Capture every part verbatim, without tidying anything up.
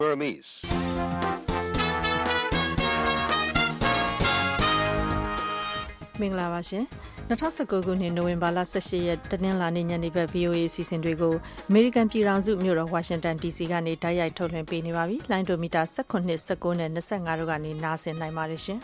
Burmese. မင်္ဂလာပါရှင်၂၀၁၉ခုနှစ်နိုဝင်ဘာလ၁၈ရက်တနင်္လာနေ့ညနေဘက် ဗွီအိုအေ အစီအစဉ်တွေကိုအမေရိကန်ပြည်ထောင်စုမြို့တော်ဝါရှင်တန် ဒီစီကနေတိုက်ရိုက်ထုတ်လွှင့်ပေးနေပါပြီ။လိုင်းဒိုမီတာ၁၇, ၁၉နဲ့၂၅တို့ကနေနားဆင်နိုင်ပါတယ်ရှင်။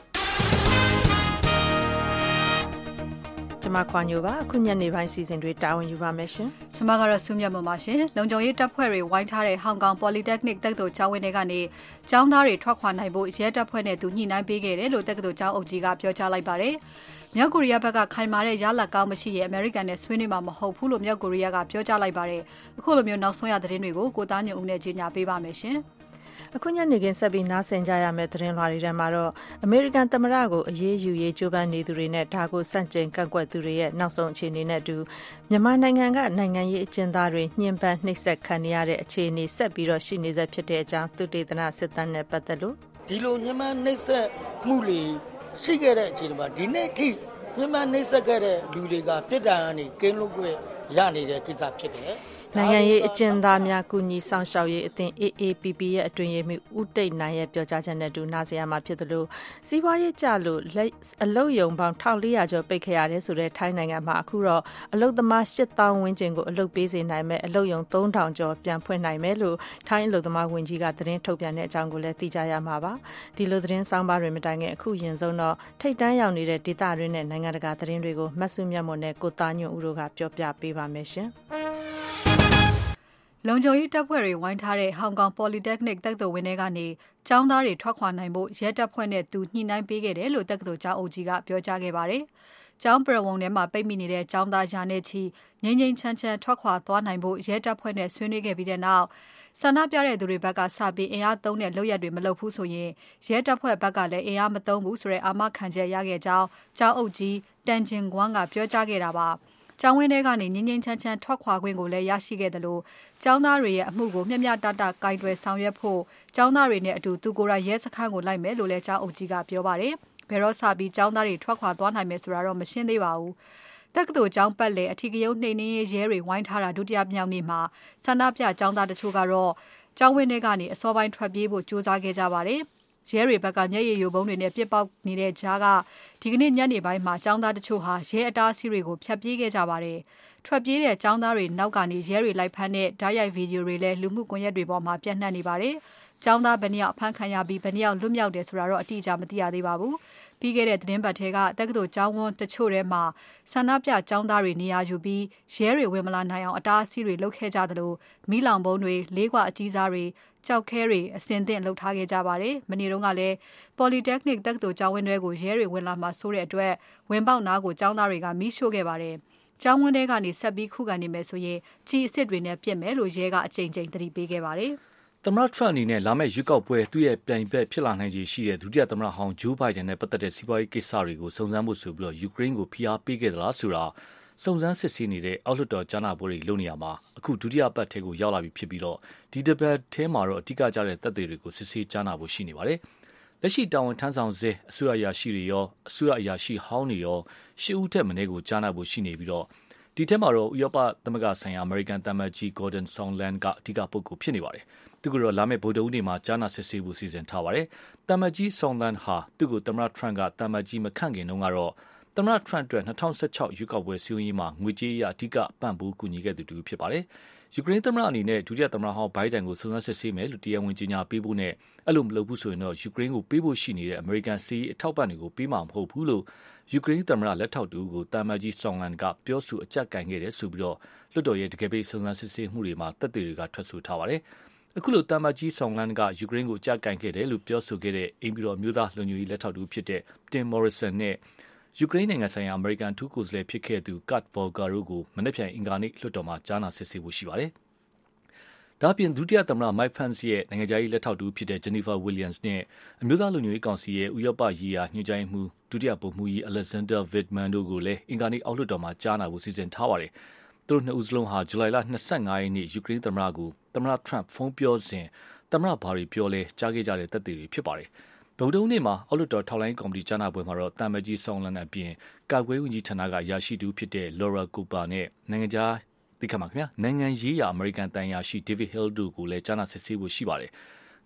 ကျမခွာညိုပါအခုညနေပိုင်းစီစဉ်တွေတာဝန်ယူပါမယ်ရှင်။ကျမကတော့စုမြတ်မပါရှင်။လုံခြုံရေးတပ်ဖွဲ့တွေဝိုင်းထားတဲ့ဟောင်ကောင် Polytechnic တက္ကသိုလ်ကျောင်းဝင်းတွေကနေကျောင်းသားတွေထွက်ခွာနိုင်ဖို့ရဲတပ်ဖွဲ့နဲ့သူညှိနှိုင်းပေးခဲ့တယ်လို့တက္ကသိုလ်ကျောင်းအုပ်ကြီးကပြောကြားလိုက်ပါတယ်။မြောက်ကိုရီးယားဘက်ကခိုင်မာတဲ့ရလဒ်ကောင်းမရှိရင်အမေရိကန်နဲ့ဆွေးနွေးမှာမဟုတ်ဘူးလို့မြောက်ကိုရီးယားကပြောကြားလိုက်ပါတယ်။အခုလိုမျိုးနောက်ဆုံးရသတင်းတွေကိုကိုသားညွန့်ဦးနဲ့ကြီးညာပေးပါမယ်ရှင်။အခုညနေခင်းဆက်ပြီးနားဆင်ကြရမယ့်သတင်းလွှာတွေထဲမှာတော့အမေရိကန်သမ္မတကိုအရေးယူရေးကြိုးပမ်းနေသူတွေနဲ့ဒါကိုစန့်ကျင်ကန့်ကွက်သူတွေရဲ့နောက်ဆုံးအခြေအနေနဲ့အတူမြန်မာနိုင်ငံကနိုင်ငံရေးအကျဉ်းသားတွေညှဉ်းပန်းနှိပ်စက်ခံနေရတဲ့အခြေအနေဆက်ပြီးတော့ရှိနေစေဖြစ်တဲ့အကြောင်းသုတေသနစစ်တမ်းနဲ့ပတ်သက်လို့ဒီလိုညှဉ်းပန်းနှိပ်စက်မှုတွေရှိခဲ့တဲ့အခြေအနေမှာဒီနေ့ထိညှဉ်းပန်းနှိပ်စက်ခဲ့တဲ့လူတွေကပြစ်ဒဏ်ကနေကင်းလွတ်ခွင့်ရနေတဲ့ကိစ္စဖြစ်တယ်နိုင်ငံရေးအကျဉ်းသားများကုညီဆောင်ရှောက်ရေးအသင်း အေအေပီပီ ရဲ့အတွင်းရေးမှူးဦးတိတ်နိုင်ရဲ့ပြောကြားချက်နဲ့တူနားဆင်ရမှာဖြစ်သလိုစီးပွားရေးကျလို့အလုတ်ယုံပေါင်း၁၄၀၀ကျော်ပိတ်ခဲ့ရတယ်ဆိုတဲ့ထိုင်းနိုင်ငံမှာအခုတော့အလုတ်သမား၈သောင်းဝန်းကျင်ကိုအလုတ်ပေးစေနိုင်မဲ့အလုတ်ယုံ၃ထောင်ကျော်ပြန်ဖွင့်နိုင်မယ်လို့ထိုင်းအလုတ်သမားဝန်ကြီးကသတင်းထုတ်ပြန်တဲ့အကြောင်းကိုလည်းသိကြရမှာပါဒီလိုသတင်းဆောင်ပါတွေမတိုင်ခင်အခုရင်ဆုံးတော့ထိတ်တန်းရောက်နေတဲ့ဒေသတွင်းနဲ့နိုင်ငံတကာသတင်းတွေကိုမတ်စုမြတ်မွန်နဲ့ကိုသားညွန့်ဦးတို့ကပြောပြပေးပါမယ်ရှင်လုံခြုံရေးတပ်ဖွဲ့တွေဝိုင်းထားတဲ့ဟောင်ကောင် Polytechnic တက္ကသိုလ်ဝင်းထဲကနေကျောင်းသားတွေထွက်ခွာနိုင်ဖို့ရဲတပ်ဖွဲ့နဲ့သူညှိနှိုင်းပေးခဲ့တယ်လို့တက္ကသိုလ်ကျောင်းအုပ်ကြီးကပြောကြားခဲ့ပါတယ်။ကျောင်းပရဝုံထဲမှာပိတ်မိနေတဲ့ကျောင်းသားရာနဲ့ချီငြိမ်းငြိမ်းချမ်းချမ်းထွက်ခွာသွားနိုင်ဖို့ရဲတပ်ဖွဲ့နဲ့ဆွေးနွေးခဲ့ပြီးတဲ့နောက်ဆန္ဒပြတဲ့သူတွေဘက်ကစပြီးအင်အားသုံးတဲ့လုပ်ရက်တွေမလုပ်ဘူးဆိုရင်ရဲတပ်ဖွဲ့ဘက်ကလည်းအင်အားမသုံးဘူးဆိုတဲ့အာမခံချက်ရခဲ့ကြောင်းကျောင်းအုပ်ကြီးတန်ဂျင်ဂွမ်ကပြောကြားခဲ့တာပါ။ကျောင်းဝင်းထဲကနေငင်းငင်းချမ်းချမ်းထွက်ခွာခွင့်ကိုလည်းရရှိခဲ့တယ်လို့ကျောင်းသားတွေရဲ့အမှုကိုမျှမျှတတကင်တွယ်ဆောင်ရွက်ဖို့ကျောင်းသားတွေနဲ့အတူသူကိုယ်တိုင်ရဲစခန်းကိုလိုက်မယ်လို့လည်းကျောင်းအုပ်ကြီးကပြောပါတယ်။ဘယ်တော့စပြီးကျောင်းသားတွေထွက်ခွာသွားနိုင်မယ်ဆိုတာတော့မရှင်းသေးပါဘူး။တက္ကသိုလ်ကျောင်းပတ်လည်အထီးကရုဏ်းနှိမ်နင်းရေးရဲတွေဝိုင်းထားတာဒုတိယမြောက်နေ့မှာဆန္ဒပြကျောင်းသားတချို့ကတော့ကျောင်းဝင်းထဲကနေအစောပိုင်းထွက်ပြေးဖို့ကြိုးစားခဲ့ကြပါတယ်။ရဲတွေဘက်ကမျက်ရည်ယိုဗုံးတွေနဲ့ပြစ်ပေါက်နေတဲ့ကြားကဒီကနေ့ညနေပိုင်းမှာကျောင်းသားတချို့ဟာရဲအတားအဆီးတွေကိုဖျက်ပြေးခဲ့ကြပါတယ်။ထွက်ပြေးတဲ့ကျောင်းသားတွေနောက်ကနေရဲတွေလိုက်ဖမ်းတဲ့ဓာတ်ရိုက်ဗီဒီယိုတွေလည်းလူမှုကွန်ရက်တွေပေါ်မှာပြန့်နှံ့နေပါတယ်။ကျောင်းသားဘယ်နှယောက်အဖမ်းခံရပြီးဘယ်နှယောက်လွတ်မြောက်တယ်ဆိုတာတော့အတိအကျမသိရသေးပါဘူး။ပြီးခဲ့တဲ့သတင်းပတ်ထဲကတက္ကသိုလ်ကျောင်းဝန်းတချို့ထဲမှာဆန္ဒပြကျောင်းသားတွေနေရာယူပြီးရဲတွေဝင်မလာနိုင်အောင်အတားအဆီးတွေလုပ်ခဲ့ကြသလိုမီးလောင်ဘုံတွေလေးခွအကြီးစားတွေကြောက်ခဲတွေအစင်သင့်လှုပ်ထားခဲ့ကြပါတယ်။မနေ့တုန်းကလည်း Polytechnic တက္ကသိုလ်ကျောင်းဝင်းတွေကိုရဲတွေဝင်လာမှဆိုတဲ့အတွက်ဝင်ပေါက်နားကိုကျောင်းသားတွေကမီးရှို့ခဲ့ပါတယ်။ကျောင်းဝင်းထဲကနေဆက်ပြီးခုခံနေမယ်ဆိုရင်ကြီးအစ်စ်တွေနဲ့ပြစ်မယ်လို့ရဲကအကြိမ်ကြိမ်သတိပေးခဲ့ပါတယ်။သမ္မတထရန့်အနေနဲ့လာမယ့်ရွေးကောက်ပွဲသူ့ရဲ့ပြိုင်ဘက်ဖြစ်လာနိုင်ခြေရှိတဲ့ဒုတိယသမ္မတဟောင်းဂျိုးဘိုင်ဒန်နဲ့ပတ်သက်တဲ့စီးပွားရေးကိစ္စတွေကိုစုံစမ်းဖို့ဆိုပြီးတော့ယူကရိန်းကိုဖိအားပေးခဲ့သလားဆိုတာစုံစမ်းစစ်ဆေးနေတဲ့အောက်လွှတ်တော်ကြားနာပွဲတွေလုပ်နေရမှာအခုဒုတိယပတ်ထဲကိုရောက်လာပြီဖြစ်ပြီးတော့ဒီတပတ်ထဲမှာတော့အဓိကကျတဲ့သက်သေတွေကိုစစ်ဆေးကြားနာဖို့ရှိနေပါတယ်။လက်ရှိတာဝန်ထမ်းဆောင်စေအစိုးရအရာရှိတွေရောအစိုးရအရာရှိဟောင်းတွေရောရှစ်ဦးထက်မနည်းကိုကြားနာဖို့ရှိနေပြီးတော့ဒီထဲမှာတော့ဥရောပသမဂ္ဂဆိုင်ရာအမေရိကန်တမန်ကြီး Gordon Sondland ကအဓိကပုဂ္ဂိုလ်ဖြစ်နေပါတယ်။သူကတော့လာမယ့်ဗုဒ္ဓဦးနေ့မှာကြားနာစစ်ဆေးဖို့စီစဉ်ထားပါတယ်။တမန်ကြီး Sondland ဟာသူ့ကိုသမ္မတထရန့်ကတမန်ကြီးမခန့်ခင်တုန်းကတော့သမ္မတထရန့်အတွက်၂၀၁၆ရွေးကောက်ပွဲစည်းရုံးရေးမှာငွေကြေးအရအဓိကပံ့ပိုးကူညီခဲ့သူတူဖြစ်ပါတယ်။ယူကရိန်းသမ္မတအနေနဲ့ဒုတိယသမ္မတဟောင်းဘိုင်ဒန်ကိုစုံစမ်းစစ်ဆေးမယ်လို့တရားဝင်ကြေညာပေးဖို့နဲ့အဲ့လိုမလုပ်ဘူးဆိုရင်တော့ယူကရိန်းကိုပေးဖို့ရှိနေတဲ့အမေရိကန်စီးအထောက်ပံ့တွေကိုပေးမှာမဟုတ်ဘူးလို့ယူကရိန်းသမ္မတလက်ထောက်တူကိုတာမန်ကြီးဆောင်းလန်ကပြောဆိုအကြက်ကင်ခဲ့တယ်ဆိုပြီးတော့လွှတ်တော်ရဲ့တကယ်ပဲစုံစမ်းစစ်ဆေးမှုတွေမှာတပ်တွေကထွက်ဆိုထားပါတယ်။အခုလိုတာမန်ကြီးဆောင်းလန်ကယူကရိန်းကိုအကြက်ကင်ခဲ့တယ်လို့ပြောဆိုခဲ့တဲ့အိမ်ပြည်တော်မျိုးသားလုံခြုံရေးလက်ထောက်တူဖြစ်တဲ့တင်မော်ရီဆန်နဲ့ယူကရိန်းနိုင်ငံဆိုင်ရာအမေရိကန်ထူးကိုယ်စားလှယ်ဖြစ်ခဲ့သူကတ်ဗော်ဂါရိုကိုမနေ့ပြန်အင်္ဂါနေ့လွှတ်တော်မှာကြားနာစစ်ဆေးဖို့ရှိပါတယ်။ဒါ့အပြင်ဒုတိယသမ္မတမိုက်ဖန်စ်ရဲ့နိုင်ငံခြားရေးလက်ထောက်တူဖြစ်တဲ့ဂျန်နီဖာဝီလျံစ်နဲ့အမျိုးသားလုံခြုံရေးကောင်စီရဲ့ဥရောပရေးရာညွှန်ကြားရေးမှူးဒုတိယဗိုလ်မှူးကြီးအလက်ဇန်ဒါဗစ်မန်တို့ကိုလည်းအင်္ဂါနေ့အောက်လွှတ်တော်မှာကြားနာဖို့စီစဉ်ထားပါတယ်။သူတို့နှစ်ဦးစလုံးဟာဇူလိုင်လ၂၅ရက်နေ့ယူကရိန်းသမ္မတကိုသမ္မတထရန့်ဖုန်းပြောစဉ်သမ္မတဘာတွေပြောလဲကြားခဲ့ကြတဲ့သက်သေတွေဖြစ်ပါတယ်။ဗုဒ္ဓဦးနေ့မှာအောက်လွှတ်တော်ထောက်လိုင်းကော်မတီကြားနာပွဲမှာတော့တာမန်ကြီးဆောင်းလန်အပြင်ကာကွယ်ဝန်ကြီးဌာနကရရှိသူဖြစ်တဲ့လော်ရာကိုပါနဲ့နိုင်ငံခြားသိခါမှာခင်ဗျာနိုင်ငံရေးရာအမေရိကန်တန်ရာရှိဒေးဗစ်ဟဲလ်တို့ကိုလည်းကြားနာစစ်ဆေးဖို့ရှိပါတယ်။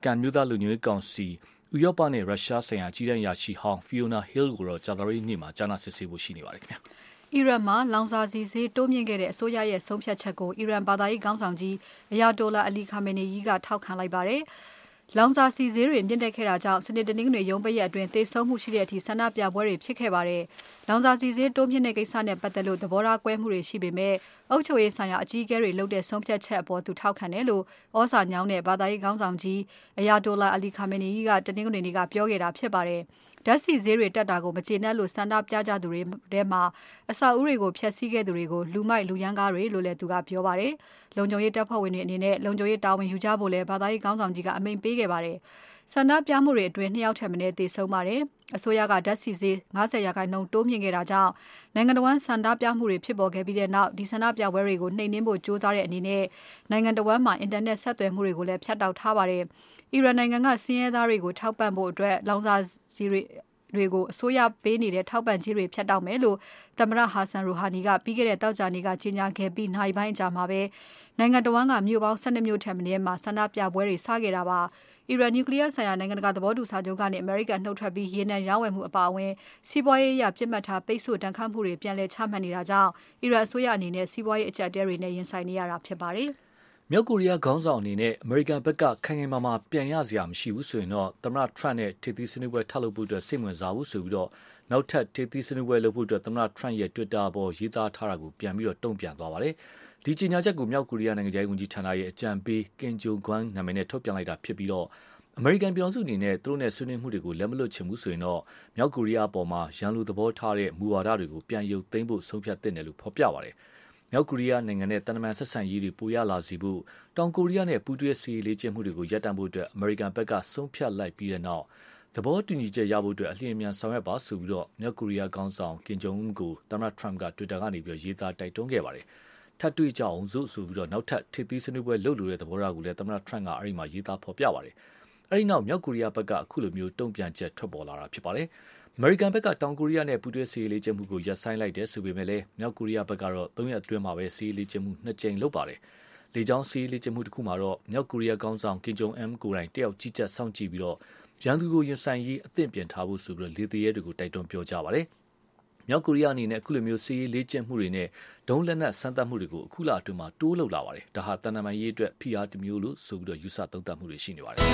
ကန်မျိုးသားလူမျိုးရေးကောင်စီဥရောပနဲ့ရုရှားဆိုင်ရာကြီးတန်းရာရှိဟောင်း Fiona Hill ကိုတော့ကြာသပတေးနေ့မှာကြားနာစစ်ဆေးဖို့ရှိနေပါတယ်ခင်ဗျာအီရန်မှာလောင်စာဆီဈေးတိုးမြင့်ခဲ့တဲ့အစိုးရရဲ့ဆုံးဖြတ်ချက်ကိုအီရန်ဘာသာရေးခေါင်းဆောင်ကြီးအယာတိုလာအလီခါမေနီကြီးကထောက်ခံလိုက်ပါတယ်။လောင်စာဆီဈေးတွေမြင့်တက်ခဲ့တာကြောင့်စနေတနင်္ဂနွေရုံးပိတ်ရက်အတွင်းသေဆုံးမှုရှိတဲ့အထိဆန္ဒပြပွဲတွေဖြစ်ခဲ့ပါတယ်။လောင်စာဆီဈေးတိုးမြင့်တဲ့ကိစ္စနဲ့ပတ်သက်လို့သဘောထားကွဲမှုတွေရှိပေမဲ့အုပ်ချုပ်ရေးဆိုင်ရာအကြီးအကဲတွေလုပ်တဲ့ဆုံးဖြတ်ချက်အပေါ်သူထောက်ခံတယ်လို့ဩဇာညောင်းတဲ့ဘာသာရေးခေါင်းဆောင်ကြီးအယာတိုလာအလီခါမေနီကြီးကတနင်္ဂနွေနေ့ကပြောခဲ့တာဖြစ်ပါတယ်။ဓာတ်ဆီဈေးတွေတက်တာကိုမကျေနပ်လို့ဆန္ဒပြကြသူတွေထဲမှာအဆောက်အဦတွေကိုဖျက်ဆီးခဲ့သူတွေကိုလူမိုက်လူရမ်းကားတွေလို့လည်းသူကပြောပါတယ်။လုံခြုံရေးတပ်ဖွဲ့ဝင်တွေအနေနဲ့လုံခြုံရေးတာဝန်ယူကြဖို့လည်းဘာသာရေးခေါင်းဆောင်ကြီးကအမိန့်ပေးခဲ့ပါတယ်။ဆန္ဒပြမှုတွေအတွင်းနှစ်ယောက်ထက်မနည်းသေဆုံးပါတယ်။အစိုးရကဓာတ်ဆီဈေး၅၀ရာခိုင်နှုန်းတိုးမြင့်ခဲ့တာကြောင့်နိုင်ငံတော်ဝန်ဆန္ဒပြမှုတွေဖြစ်ပေါ်ခဲ့ပြီးတဲ့နောက်ဒီဆန္ဒပြပွဲတွေကိုနှိမ်နင်းဖို့ကြိုးစားတဲ့အနေနဲ့နိုင်ငံတော်ဝန်မှာအင်တာနက်ဆက်သွယ်မှုတွေကိုလည်းဖြတ်တောက်ထားပါတယ်။အီရန်နိုင်ငံကစင်းရဲသားတွေကိုထောက်ပံ့ဖို့အတွက်လောင်စာဆီတွေတွေကိုအစိုးရပေးနေတဲ့ထောက်ပံ့ကြေးတွေဖြတ်တောက်မယ်လို့သမ္မတဟာဆန်ရူဟာနီကပြီးခဲ့တဲ့တောက်ကြနေ့ကကြေညာခဲ့ပြီးနိုင်ပိုင်းအကြာမှာပဲနိုင်ငံတော်ဝန်ကမြို့ပေါင်း၁၂မြို့ထက်မနည်းမှာဆန္ဒပြပွဲတွေစခဲ့တာပါအီရန်နျူကလ িয়ার ဆိုင်ရာနိုင်ငံတကာသဘောတူစာချုပ်ကနေအမေရိကန်နှုတ်ထွက်ပြီးရေနံရောင်းဝယ်မှုအပါအဝင်စီးပွားရေးအရပြစ်မှတ်ထားပိတ်ဆို့တန်ခတ်မှုတွေပြန်လည်ချမှတ်နေတာကြောင့်အီရန်အစိုးရအနေနဲ့စီးပွားရေးအကျပ်အတည်းတွေနဲ့ရင်ဆိုင်နေရတာဖြစ်ပါတယ်မြောက်ကိုရီးယားခေါင်းဆောင်အနေနဲ့အမေရိကန်ဘက်ကခိုင်ခိုင်မာမာပြန်ရစရာမရှိဘူးဆိုရင်တော့သမ္မတ Trump နဲ့ထိပ်သီးဆွေးနွေးပွဲထပ်လုပ်ဖို့အတွက်စိတ်ဝင်စားဘူးဆိုပြီးတော့နောက်ထပ်ထိပ်သီးဆွေးနွေးပွဲလုပ်ဖို့အတွက်သမ္မတ Trump ရဲ့ Twitter ပေါ်ရေးသားထားတာကိုပြန်ပြီးတော့တုံ့ပြန်သွားပါတယ်။ဒီကြေညာချက်ကိုမြောက်ကိုရီးယားနိုင်ငံခြားရေးဝန်ကြီးဌာနရဲ့အကြံပေးကင်ဂျုံဂွမ်နာမည်နဲ့ထုတ်ပြန်လိုက်တာဖြစ်ပြီးတော့အမေရိကန်ပြည်ထောင်စုအနေနဲ့သူတို့နဲ့ဆွေးနွေးမှုတွေကိုလက်မလွတ်ချင်ဘူးဆိုရင်တော့မြောက်ကိုရီးယားအပေါ်မှာရန်လိုသဘောထားတဲ့မူဝါဒတွေကိုပြန်ရုပ်သိမ်းဖို့ဆုံးဖြတ်သင့်တယ်လို့ဖော်ပြပါတယ်။မြောက်ကိုရီးယားနိုင်ငံနဲ့တန်တမန်ဆက်ဆံရေးတွေပိုရလာစေဖို့တောင်ကိုရီးယားနဲ့ပူးတွဲစီရေးလေ့ကျင့်မှုတွေကိုရပ်တန့်ဖို့အတွက်အမေရိကန်ဘက်ကဆုံးဖြတ်လိုက်ပြီးတဲ့နောက်သဘောတူညီချက်ရဖို့အတွက်အလျင်အမြန်ဆောင်ရွက်ပါဆိုပြီးတော့မြောက်ကိုရီးယားခေါင်းဆောင်ကင်ဂျုံအွန်းကိုသမ္မတ Trump က Twitter ကနေပြီးရေးသားတိုက်တွန်းခဲ့ပါတယ်။ထပ်တွေ့ကြအောင်စို့ဆိုပြီးတော့နောက်ထပ်ထိပ်သီးဆွေးနွေးပွဲလုပ်လို့တဲ့သဘောထားကိုလည်းသမ္မတ Trump ကအဲ့ဒီမှာရေးသားဖော်ပြပါတယ်။အဲ့ဒီနောက်မြောက်ကိုရီးယားဘက်ကအခုလိုမျိုးတုံ့ပြန်ချက်ထွက်ပေါ်လာတာဖြစ်ပါတယ်။အမေရိကန်ဘက်ကတောင်ကိုရီးယားနဲ့ပူးတွဲစီရေးလေ့ကျင့်မှုကိုရပ်ဆိုင်းလိုက်တယ်ဆိုပေမဲ့လည်းမြောက်ကိုရီးယားဘက်ကတော့သုံးရက်အတွင်းမှာပဲစီရေးလေ့ကျင့်မှုနှစ်ကြိမ်လုပ်ပါတယ်။လေကြောင်းစီရေးလေ့ကျင့်မှုတစ်ခုမှာတော့မြောက်ကိုရီးယားခေါင်းဆောင်ကင်ဂျုံအမ်ကိုယ်တိုင်တယောက်ကြီးကြပ်စောင့်ကြည့်ပြီးတော့ရန်သူကိုရင်ဆိုင်ရေးအသင့်ပြင်ထားဖို့ဆိုပြီးတော့လေတရဲတွေကိုတိုက်တွန်းပြောကြားပါတယ်။မြောက်ကိုရီးယားအနေနဲ့အခုလိုမျိုးစီရေးလေ့ကျင့်မှုတွေနဲ့ဒုံးလက်နက်စမ်းသပ်မှုတွေကိုအခုလအတွင်းမှာတိုးလုပ်လာပါတယ်။ဒါဟာတန်တမာရေးအတွက်ဖိအားတစ်မျိုးလို့ဆိုပြီးတော့ယူဆသုံးသပ်မှုတွေရှိနေပါတယ်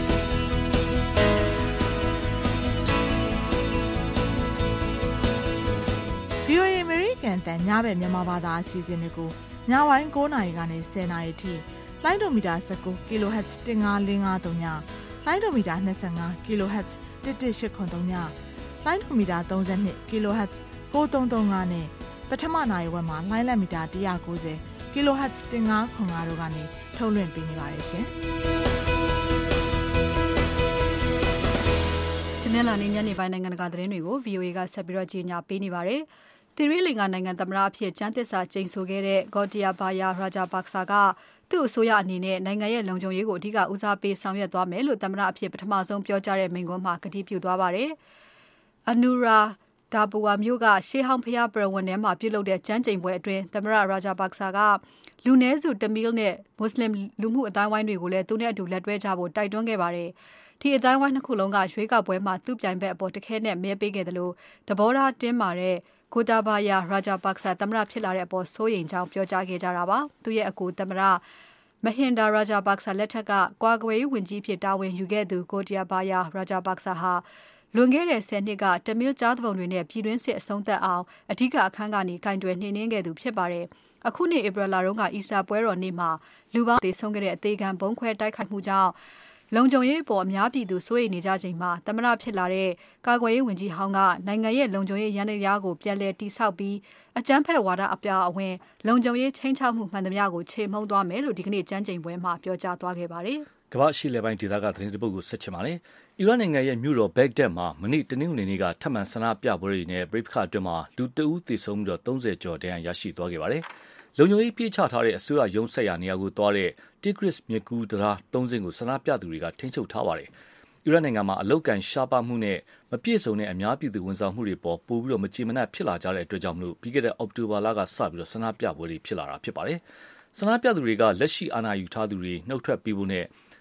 ။ VOA အမေရိကန်တန်ညဘက်မြန်မာဘာသာအစီအစဉ်တွေကိုညပိုင်း၉နာရီကနေ၁၀နာရီထိလိုင်းဒိုမီတာ၁၉ kHz ၁၅၄၅၃ညလိုင်းဒိုမီတာ၂၅ kHz ၁၁၈၇၃ညလိုင်းဒိုမီတာ၃၂ kHz ၉၃၃၅နဲ့ပထမနာရီဝက်မှာလိုင်းလက်မီတာ၁၉၀ kHz ၁၅၇၅တို့ကနေထုတ်လွှင့်ပေးနေပါတယ်ရှင်။ဒီနေ့လာနေညနေပိုင်းနိုင်ငံတကာသတင်းတွေကို VOA ကဆက်ပြီးတော့ကြီးညာပေးနေပါတယ်။သီရိလင်္ကာနိုင်ငံသမ္မတအဖြစ်ကျမ်းသစ္စာကျိန်ဆိုခဲ့တဲ့ Gotabaya Rajapaksa ကသူ့အစိုးရအနေနဲ့နိုင်ငံရဲ့လုံခြုံရေးကိုအဓိကဦးစားပေးဆောင်ရွက်သွားမယ်လို့သမ္မတအဖြစ်ပထမဆုံးပြောကြားတဲ့မိန့်ခွန်းမှာကတိပြုသွားပါတယ်။ Anuradhapura မြို့ကရှေးဟောင်းဘုရားပရဝဏ်ထဲမှာပြုလုပ်တဲ့ကျမ်းကျိန်ပွဲအတွင်းသမ္မတ Rajapaksa ကလူနည်းစုတမီးလ်နဲ့မွတ်စလင်လူမှုအတိုင်းဝိုင်းတွေကိုလည်းသူနဲ့အတူလက်တွဲကြဖို့တိုက်တွန်းခဲ့ပါတယ်။ဒီအတိုင်းဝိုင်းနှစ်ခုလုံးကရွေးကောက်ပွဲမှာသူ့ပြိုင်ဘက်အပေါ်တခဲနဲ့မဲပေးခဲ့တယ်လို့သဘောထားတင်းမာတဲ့Gotabaya Rajapaksa သမ္မတဖြစ်လာတဲ့အပေါ်စိုးရိမ်ကြောင်းပြောကြားခဲ့ကြတာပါ။သူ့ရဲ့အကိုသမ္မတ Mahinda Rajapaksa လက်ထက်ကကွာကွယ်ရေးဝန်ကြီးဖြစ်တာဝန်ယူခဲ့သူ Gotabaya Rajapaksa ဟာလွန်ခဲ့တဲ့ဆယ်နှစ်ကတမီးလ်ကြားသူပုန်တွေနဲ့ပြည်တွင်းစစ်အဆုံးသတ်အောင်အဓိကအခန်းကနေကင်တွယ်နှိမ်နင်းခဲ့သူဖြစ်ပါတယ်။အခုနှစ်ဧပြီလတုန်းကအီစတာပွဲတော်နေ့မှာလူပေါင်းသေဆုံးခဲ့တဲ့အသေးခံဘုံခွဲတိုက်ခိုက်မှုကြောင့်လုံခြုံရေးအပေါ်အများပြည်သူစိုးရိမ်နေကြချိန်မှာသမ္မတဖြစ်လာတဲ့ကာကွယ်ရေးဝန်ကြီးဟောင်းကနိုင်ငံရဲ့လုံခြုံရေးရန်တရားကိုပြန်လည်တည်ဆောက်ပြီးအကြမ်းဖက်ဝါဒအပြာအဝင်လုံခြုံရေးချင်းချောက်မှုမှန်သမျှကိုခြေမှုန်းသွားမယ်လို့ဒီကနေ့ကျမ်းကျိန်ပွဲမှာပြောကြားသွားခဲ့ပါတယ်။ကမ္ဘာရှိလေပိုင်းဒေသကသတင်းတပုတ်ကိုဆက်ချင်ပါလေ။အီရတ်နိုင်ငံရဲ့မြို့တော်ဘက်ဂဒက်မှာမနေ့တနင်္ဂနွေနေ့ကထပ်မံဆန္ဒပြပွဲတွေနဲ့ပရိပခအတွင်းမှာလူတအုပ်သေဆုံးပြီးတော့သုံးဆယ်ကျော်ဒဏ်ရာရရှိသွားခဲ့ပါတယ်။လုံခြုံရေးပြေးချထားတဲ့အစိုးရရုံးဆက်ရာနေရာကိုသွားတဲ့ Tigris မြစ်ကူးတရားသုံးစင်းကိုဆန္ဒပြသူတွေကထိန်းချုပ်ထားပါတယ်။အီရတ်နိုင်ငံမှာအလုတ်ကန်ရှားပါမှုနဲ့မပြည့်စုံတဲ့အများပြည်သူဝန်ဆောင်မှုတွေပေါ်ပိုပြီးတော့မကြေမနက်ဖြစ်လာကြတဲ့အတွက်ကြောင့်မလို့ပြီးခဲ့တဲ့အောက်တိုဘာလကစပြီးတော့ဆန္ဒပြပွဲတွေဖြစ်လာတာဖြစ်ပါတယ်။ဆန္ဒပြသူတွေကလက်ရှိအာဏာယူထားသူတွေနှုတ်ထွက်ပေးဖို့နဲ့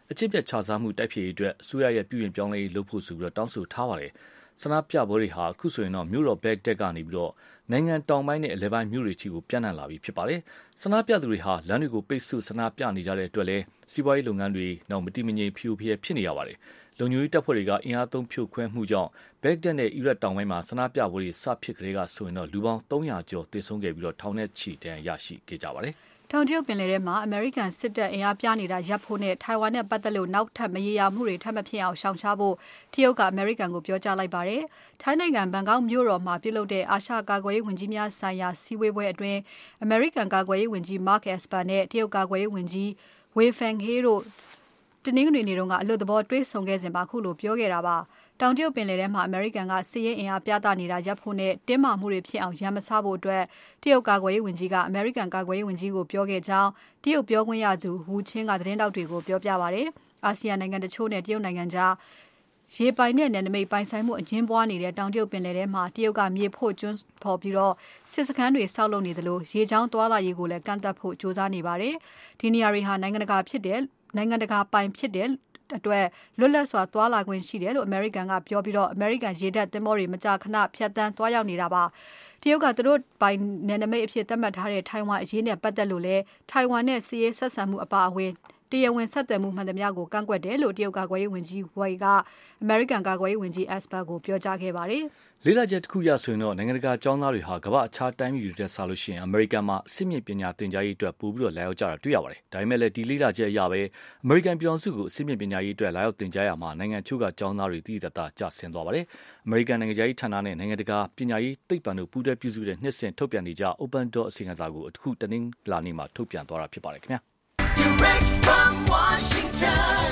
အကျင့်ပြတ်ခြစားမှုတိုက်ဖျက်ရေးအတွက်အစိုးရရဲ့ပြုပြင်ပြောင်းလဲရေးလုပ်ဖို့ဆိုပြီးတော့တောင်းဆိုထားပါတယ်ဆန္ဒပြပွဲတွေဟာအခုဆိုရင်တော့မြို့တော်ဘက်ဒက်ကနေပြီးတော့နိုင်ငံတောင်ပိုင်းနဲ့အလဲပိုင်းမြို့တွေထိကိုပြန့်နှံ့လာပြီဖြစ်ပါတယ်ဆန္ဒပြသူတွေဟာလမ်းတွေကိုပိတ်ဆို့ဆန္ဒပြနေကြတဲ့အတွက်လည်းစီးပွားရေးလုပ်ငန်းတွေနောက်မတိမငြိမ်ဖြိုဖျက်ဖြစ်နေရပါတယ်လုံခြုံရေးတပ်ဖွဲ့တွေကအင်အားသုံးဖြိုခွဲမှုကြောင့်ဘက်ဒက်နဲ့အီရတ်တောင်ပိုင်းမှာဆန္ဒပြပွဲတွေစဖြစ်ကလေးကဆိုရင်တော့လူပေါင်းသုံးရာကျော်သေဆုံးခဲ့ပြီးတော့ထောင်နဲ့ချီတန်းရရှိခဲ့ကြပါတယ်တောင်တရုတ်ပင်လယ်ထဲမှာအမေရိကန်စစ်တပ်အင်အားပြနေတာရပ်ဖို့နဲ့ထိုင်ဝမ်နဲ့ပတ်သက်လို့နောက်ထပ်မရေရာမှုတွေထပ်မဖြစ်အောင်ရှောင်ရှားဖို့တရုတ်ကအမေရိကန်ကိုပြောကြားလိုက်ပါတယ်။ထိုင်းနိုင်ငံဘန်ကောက်မြို့တော်မှာပြုလုပ်တဲ့အာရှကာကွယ်ရေးဝန်ကြီးများဆိုင်ရာစည်းဝေးပွဲအတွင်းအမေရိကန်ကာကွယ်ရေးဝန်ကြီး Mark Esper နဲ့တရုတ်ကာကွယ်ရေးဝန်ကြီး Wei Fenghe တို့တနင်္ဂနွေနေ့တုန်းကအလွတ်သဘောတွေ့ဆုံခဲ့စဉ်မှာခုလိုပြောခဲ့တာပါ။တောင်တရုတ်ပင်လယ်ထဲမှာအမေရိကန်ကစစ်ရေးအင်အားပြသနေတာရပ်ဖို့နဲ့တင်းမာမှုတွေဖြစ်အောင်ရန်မစဖို့အတွက်တရုတ်ကာကွယ်ရေးဝန်ကြီးကအမေရိကန်ကာကွယ်ရေးဝန်ကြီးကိုပြောခဲ့ကြောင်းတရုတ်ပြောခွင့်ရသူဝူချင်းကသတင်းတောက်တွေကိုပြောပြပါတယ်။အာဆီယံနိုင်ငံတချို့နဲ့တရုတ်နိုင်ငံကြားရေပိုင်နဲ့နယ်နိမိတ်ပိုင်ဆိုင်မှုအငင်းပွားနေတဲ့တောင်တရုတ်ပင်လယ်ထဲမှာတရုတ်ကမြေဖို့ကျွန်းဖော်ပြီးတော့စစ်စခန်းတွေဆောက်လုပ်နေသလိုရေချောင်းသွားလာရေးကိုလည်းကန့်သတ်ဖို့ကြိုးစားနေပါတယ်။ဒီနေရာတွေဟာနိုင်ငံတကာဖြစ်တဲ့နိုင်ငံတကာပိုင်ဖြစ်တဲ့အတွက်လွတ်လပ်စွာသွားလာခွင့်ရှိတယ်လို့အမေရိကန်ကပြောပြီးတော့အမေရိကန်ရေတပ်သင်္ဘောတွေမကြာခဏဖြတ်တန်းသွားရောက်နေတာပါတရုတ်ကသူတို့ပိုင်နယ်နိမိတ်အဖြစ်သတ်မှတ်ထားတဲ့ထိုင်ဝမ်အရေးနဲ့ပတ်သက်လို့လဲထိုင်ဝမ်နဲ့စီးရေးဆက်ဆံမှုအပါအဝင်တရားဝင်ဆက်သွယ်မှုမှန်သမျှကိုကန့်ကွက်တယ်လို့တရုတ်ကာကွယ်ရေးဝန်ကြီးဝိုင်ကအမေရိကန်ကာကွယ်ရေးဝန်ကြီး Esper ကိုပြောကြားခဲ့ပါတယ်။လေးလာချက်တစ်ခုရဆိုရင်တော့နိုင်ငံတကာကျောင်းသားတွေဟာကမ္ဘာအခြားတိုင်းပြည်တွေတက်ဆလို့ရှိရင်အမေရိကန်မှာအစစ်မြင့်ပညာသင်ကြားရေးအတွက်ပို့ပြီးတော့လာရောက်ကြတာတွေ့ရပါတယ်။ဒါပေမဲ့လည်းဒီလေးလာချက်အရပဲအမေရိကန်ပြည်ထောင်စုကိုအစစ်မြင့်ပညာရေးအတွက်လာရောက်သင်ကြားရမှာနိုင်ငံချို့ကကျောင်းသားတွေတည်တတ်တာကျဆင်းသွားပါတယ်။အမေရိကန်နိုင်ငံရေးဌာနနဲ့နိုင်ငံတကာပညာရေးသိပ္ပံတို့ပူးတွဲပြုစုတဲ့နှစ်စဉ်ထုတ်ပြန်နေကြ Open Door အစီအစဉ်စာကိုအခုတနင်္လာနေ့မှာထုတ်ပြန်သွားတာဖြစ်ပါတယ်ခင်ဗျာ။ Direct from Washington,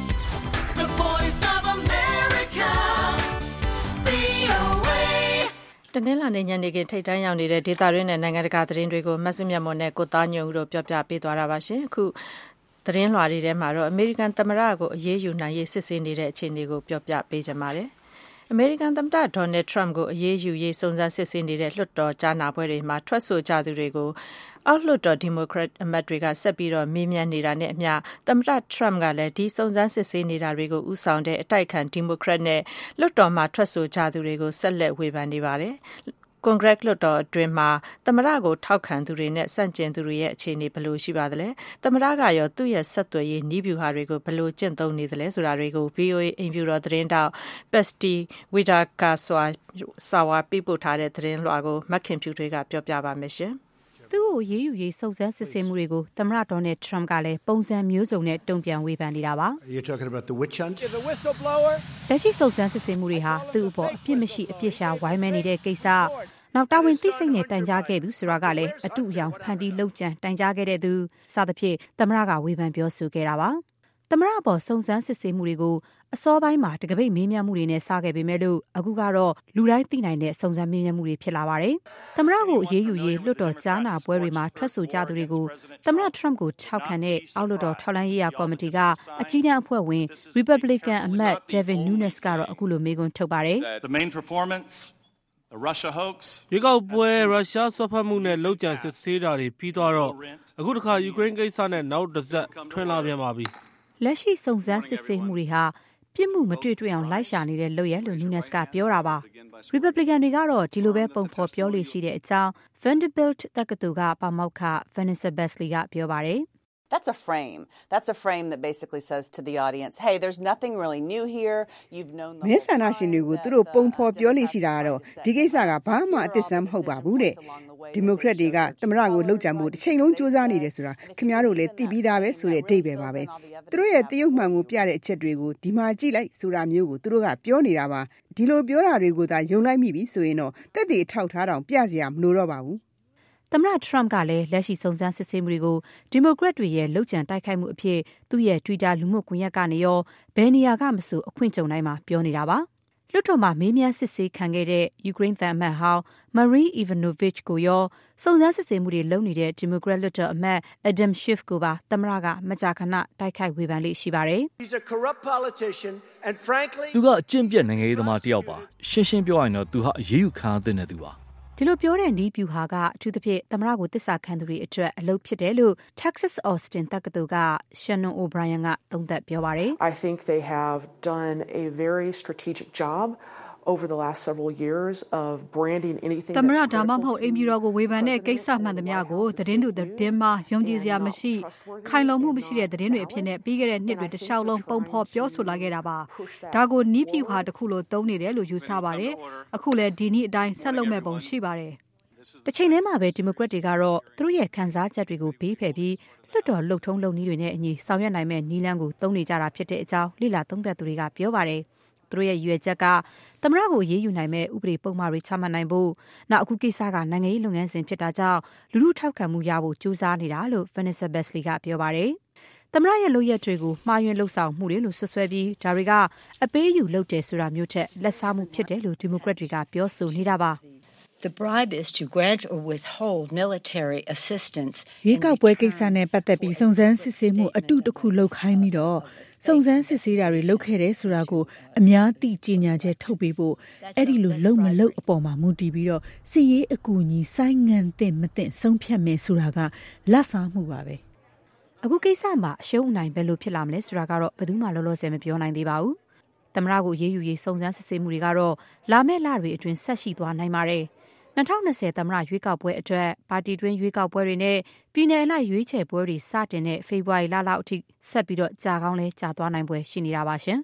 the voice of America, V O A တနင်္လာနေ့ညနေခင်းထိပ်တန်းရောက်နေတဲ့ဒေသတွင်းနဲ့နိုင်ငံတကာသတင်းတွေကိုမဆုမြတ်မွန်နဲ့ကိုသားညုံတို့ပြောပြပေးသွားတာပါရှင်အခုသတင်းလွှာတွေထဲမှာတော့အမေရိကန်သမ္မတကိုအရေးယူနိုင်ရေးစစ်ဆေးနေတဲ့အခြေအနေကိုပြောပြပေးကြပါမယ်အမေရိကန်သမ္မတဒေါ်နယ်ထရမ့်ကိုအရေးယူရေးစုံစမ်းစစ်ဆေးနေတဲ့လွှတ်တော်ကြားနာပွဲတွေမှာထွက်ဆိုကြသူတွေကိုအောက်လွှတ်တော်ဒီမိုကရက်အမတ်တွေကဆက်ပြီးတော့မေးမြန်းနေတာနဲ့အမျှသမ္မတထရမ့်ကလည်းဒီစုံစမ်းစစ်ဆေးနေတာတွေကိုဥဆောင်တဲ့အတိုက်ခံဒီမိုကရက်နဲ့လွှတ်တော်မှာထွက်ဆိုကြသူတွေကိုဆက်လက်ဝေဖန်နေပါတယ်ကွန်ဂရက်လွှတ်တော်အတွင်းမှာသမ္မတကိုထောက်ခံသူတွေနဲ့စန့်ကျင်သူတွေရဲ့အခြေအနေဘယ်လိုရှိပါသလဲသမ္မတကရောသူ့ရဲ့ဆက်သွယ်ရေးနည်းဗျူဟာတွေကိုဘယ်လိုကျင့်သုံးနေသလဲဆိုတာတွေကို V O A အိမ်ဖြူတော်သတင်းတောက် Pesti Widakaswar စာဝါပြပို့ထားတဲ့သတင်းလွှာကိုမခင်ဖြူတွေကပြောပြပါမယ်ရှင်သူ့ကိုရေးယူရေးစုံစမ်းစစ်ဆေးမှုတွေကိုသမ္မတဒေါ်နယ်ထရမ့်ကလည်းပုံစံမျိုးစုံနဲ့တုံ့ပြန်ဝေဖန်နေတာပါလက်ရှိစုံစမ်းစစ်ဆေးမှုတွေဟာသူ့အပေါ်အပြစ်မရှိအပြစ်ရှာဝိုင်းမဲနေတဲ့ကိစ္စနောက်တာဝန်သိစိတ်နဲ့တိုင်ကြားခဲ့သူဆိုတာကလည်းအတုအယောင်ဖန်တီးလှုပ်ကြံတိုင်ကြားခဲ့တဲ့သူစသဖြင့်သမ္မတကဝေဖန်ပြောဆိုခဲ့တာပါသမ္မတအပေါ်စုံစမ်းစစ်ဆေးမှုတွေကိုအစောပိုင်းမှာတကပိတ်မေးမြန်းမှုတွေနဲ့စခဲ့ပေမဲ့လို့အခုကတော့လူတိုင်းသိနိုင်တဲ့စုံစမ်းမေးမြန်းမှုတွေဖြစ်လာပါတယ်။သမ္မတကိုအရေးယူရေးလွှတ်တော်ကြားနာပွဲတွေမှာထွက်ဆိုကြသူတွေကိုသမ္မတထရမ့်ကိုထောက်ခံတဲ့အောက်လွှတ်တော်ထောက်လှမ်းရေးရာကော်မတီကအကြီးတန်းအဖွဲ့ဝင် Republican အမတ် Devin Nunes ကတော့အခုလိုမေးခွန်းထုတ်ပါတယ်။ရေကောက်ပွဲရုရှားဆွတ်ဖက်မှုနဲ့လုံခြံစစ်ဆေးတာတွေပြီးသွားတော့အခုတစ်ခါယူကရိန်းကိစ္စနဲ့နောက်တစ်ဆက်ထွင်လာပြန်ပါပြီ။လက်ရှိစုံစမ်းစစ်ဆေးမှုတွေဟာပြစ်မှုမတွေ့တွေ့အောင်လိုက်ရှာနေတဲ့လုပ်ရလို့ Nunes ကပြောတာပါ။ Republican တွေကတော့ဒီလိုပဲပုံဖော်ပြောလို့ရှိတဲ့အကြောင်း Vanderbilt တက္ကသိုလ်ကပါမောက္ခ Vanessa Besley ကပြောပါတယ် That's a frame. That's a frame that basically says to the audience, hey, there's nothing really new here. You've known the မဲဆန္ဒရှင်တွေကိုသူတို့ပုံဖော်ပြောလို့ရှိတာကတော့ဒီကိစ္စကဘာမှအသစ်ဆန်းမဟုတ်ပါဘူးတဲ့ဒီမိုကရက်တွေကသမ္မတကိုလှုပ်ကြံမှုတစ်ချိန်လုံးစူးစမ်းနေတယ်ဆိုတာခင်ဗျားတို့လည်းသိပြီးသားပဲဆိုတဲ့အဓိပ္ပာယ်ပါပဲသူတို့ရဲ့တရုတ်မှန်ကိုပြတဲ့အချက်တွေကိုဒီမှာကြည့်လိုက်ဆိုတာမျိုးကိုသူတို့ကပြောနေတာပါဒီလိုပြောတာတွေကိုသာယုံလိုက်မိပြီဆိုရင်တော့တက်တည်ထောက်ထားတောင်ပြစရာမလိုတော့ပါဘူးသမ္မတထရမ့်ကလည်းလက်ရှိစုံစမ်းစစ်ဆေးမှုတွေကိုဒီမိုကရက်တွေရဲ့လှုပ်ကြံတိုက်ခိုက်မှုအဖြစ်သူ့ရဲ့ Twitter လူမှုကွန်ရက်ကနေရောဘယ်နေရာကမဆိုအခွင့်ကြုံတိုင်းမှာပြောနေတာပါလွှတ်တော်မှာမေးမြန်းစစ်ဆေးခံခဲ့တဲ့ယူကရိန်းသံအမတ်ဟောင်း Marie Ivanovich ကိုရောစုံစမ်းစစ်ဆေးမှုတွေလုပ်နေတဲ့ဒီမိုကရက်လွှတ်တော်အမတ် Adam Schiff ကိုပါသမ္မတကမကြာခဏတိုက်ခိုက်ဝေဖန်လေးရှိပါတယ်သူကအကျင့်ပြတ်နိုင်ငံရေးသမားတစ်ယောက်ပါရှင်းရှင်းပြောရရင်တော့သူဟာအရေးယူခံရတဲ့သူပါဒီဒီလိုပြောတဲ့နီးပြူဟာကအထူးသဖြင့်သမ္မတကိုတစ္ဆာခံသူတွေအတွက်အလုပ်ဖြစ်တယ်လို့ Texas Austin တက္ကသိုလ်က Shannon O'Brien ကသုံးသပ်ပြောပါတယ် I think they have done a very strategic job over the last several years of branding anything သမ္မတဒါမှမဟုတ်အိမ်ပြည်တော်ကိုဝေဖန်တဲ့ကိစ္စမှန်သမျှကိုသတင်းတို့သတင်းမှာယုံကြည်စရာမရှိခိုင်လုံမှုမရှိတဲ့သတင်းတွေအဖြစ်နဲ့ပြီးခဲ့တဲ့နှစ်တွေတစ်လျှောက်လုံးပုံဖော်ပြောဆိုလာခဲ့တာပါဒါကိုနီးပြူဟာတစ်ခုလိုသုံးနေတယ်လို့ယူဆပါတယ်အခုလည်းဒီနည်းအတိုင်းဆက်လုပ်မဲ့ပုံရှိပါတယ်တစ်ချိန်တည်းမှာပဲဒီမိုကရက်တွေကတော့သူတို့ရဲ့ခန်းစားချက်တွေကိုဘေးဖယ်ပြီးလွတ်တော်လှုပ်ထုံးလုပ်နည်းတွေနဲ့အညီဆောင်ရွက်နိုင်မဲ့နည်းလမ်းကိုသုံးနေကြတာဖြစ်တဲ့အကြောင်းလိလာသုံးသပ်သူတွေကပြောပါတယ်သူတို့ရဲ့ရွေချက်ကသမ္မတကိုရေးယူနိုင်မဲ့ဥပဒေပုံမှားတွေချမှတ်နိုင်ဖို့နောက်အခုကိစ္စကနိုင်ငံရေးလုပ်ငန်းစဉ်ဖြစ်တာကြောင့်လူလူထောက်ခံမှုရဖို့ကြိုးစားနေတာလို့ Vanessa Besley ကပြောပါတယ်သမ္မတရဲ့လုပ်ရက်တွေကိုမှားယွင်းလှုပ်ဆောင်မှုတွေလို့ဆွဆွဲပြီးဒါတွေကအပေးယူလုပ်တယ်ဆိုတာမျိုးထက်လက်စားမှုဖြစ်တယ်လို့ဒီမိုကရက်တွေကပြောဆိုနေတာပါ The bribe is to grant or withhold military assistance. ရေကောက်ပွဲကိစ္စနဲ့ပတ်သက်ပြီးစုံစမ်းစစ်ဆေးမှုအတုတစ်ခုလုပ်ခိုင်းပြီးတော့စုံစမ်းစစ်ဆေးတာတွေလုပ်ခဲ့တယ်ဆိုတာကိုအများသိကြေညာချက်ထုတ်ပေးဖို့အဲ့ဒီလိုလုံမလုံအပေါ်မှာမူတည်ပြီးတော့စီရေးအကူအညီစိုင်းငံတဲ့မတဲ့ဆုံးဖြတ်မယ်ဆိုတာကလက်စားမှုပါပဲအခုကိစ္စမှာအရှုံးအနိုင်ပဲလို့ဖြစ်လာမလဲဆိုတာကတော့ဘယ်သူမှလောလောဆယ်မပြောနိုင်သေးပါဘူးသမ္မတကိုရေးယူရေးစုံစမ်းစစ်ဆေးမှုတွေကတော့လာမယ့်လတွေအတွင်းဆက်ရှိသွားနိုင်ပါတယ်၂၀၂၀သမ္မတရွေးကောက်ပွဲအတွက်ပါတီတွင်းရွေးကောက်ပွဲတွေနဲ့ပြည်내အလိုက်ရွေးချယ်ပွဲတွေစတင်တဲ့ဖေဖော်ဝါရီလလောက်အထိဆက်ပြီးတော့ကြာကောင်းလဲကြာသွားနိုင်ပွဲရှိနေတာပါရှင်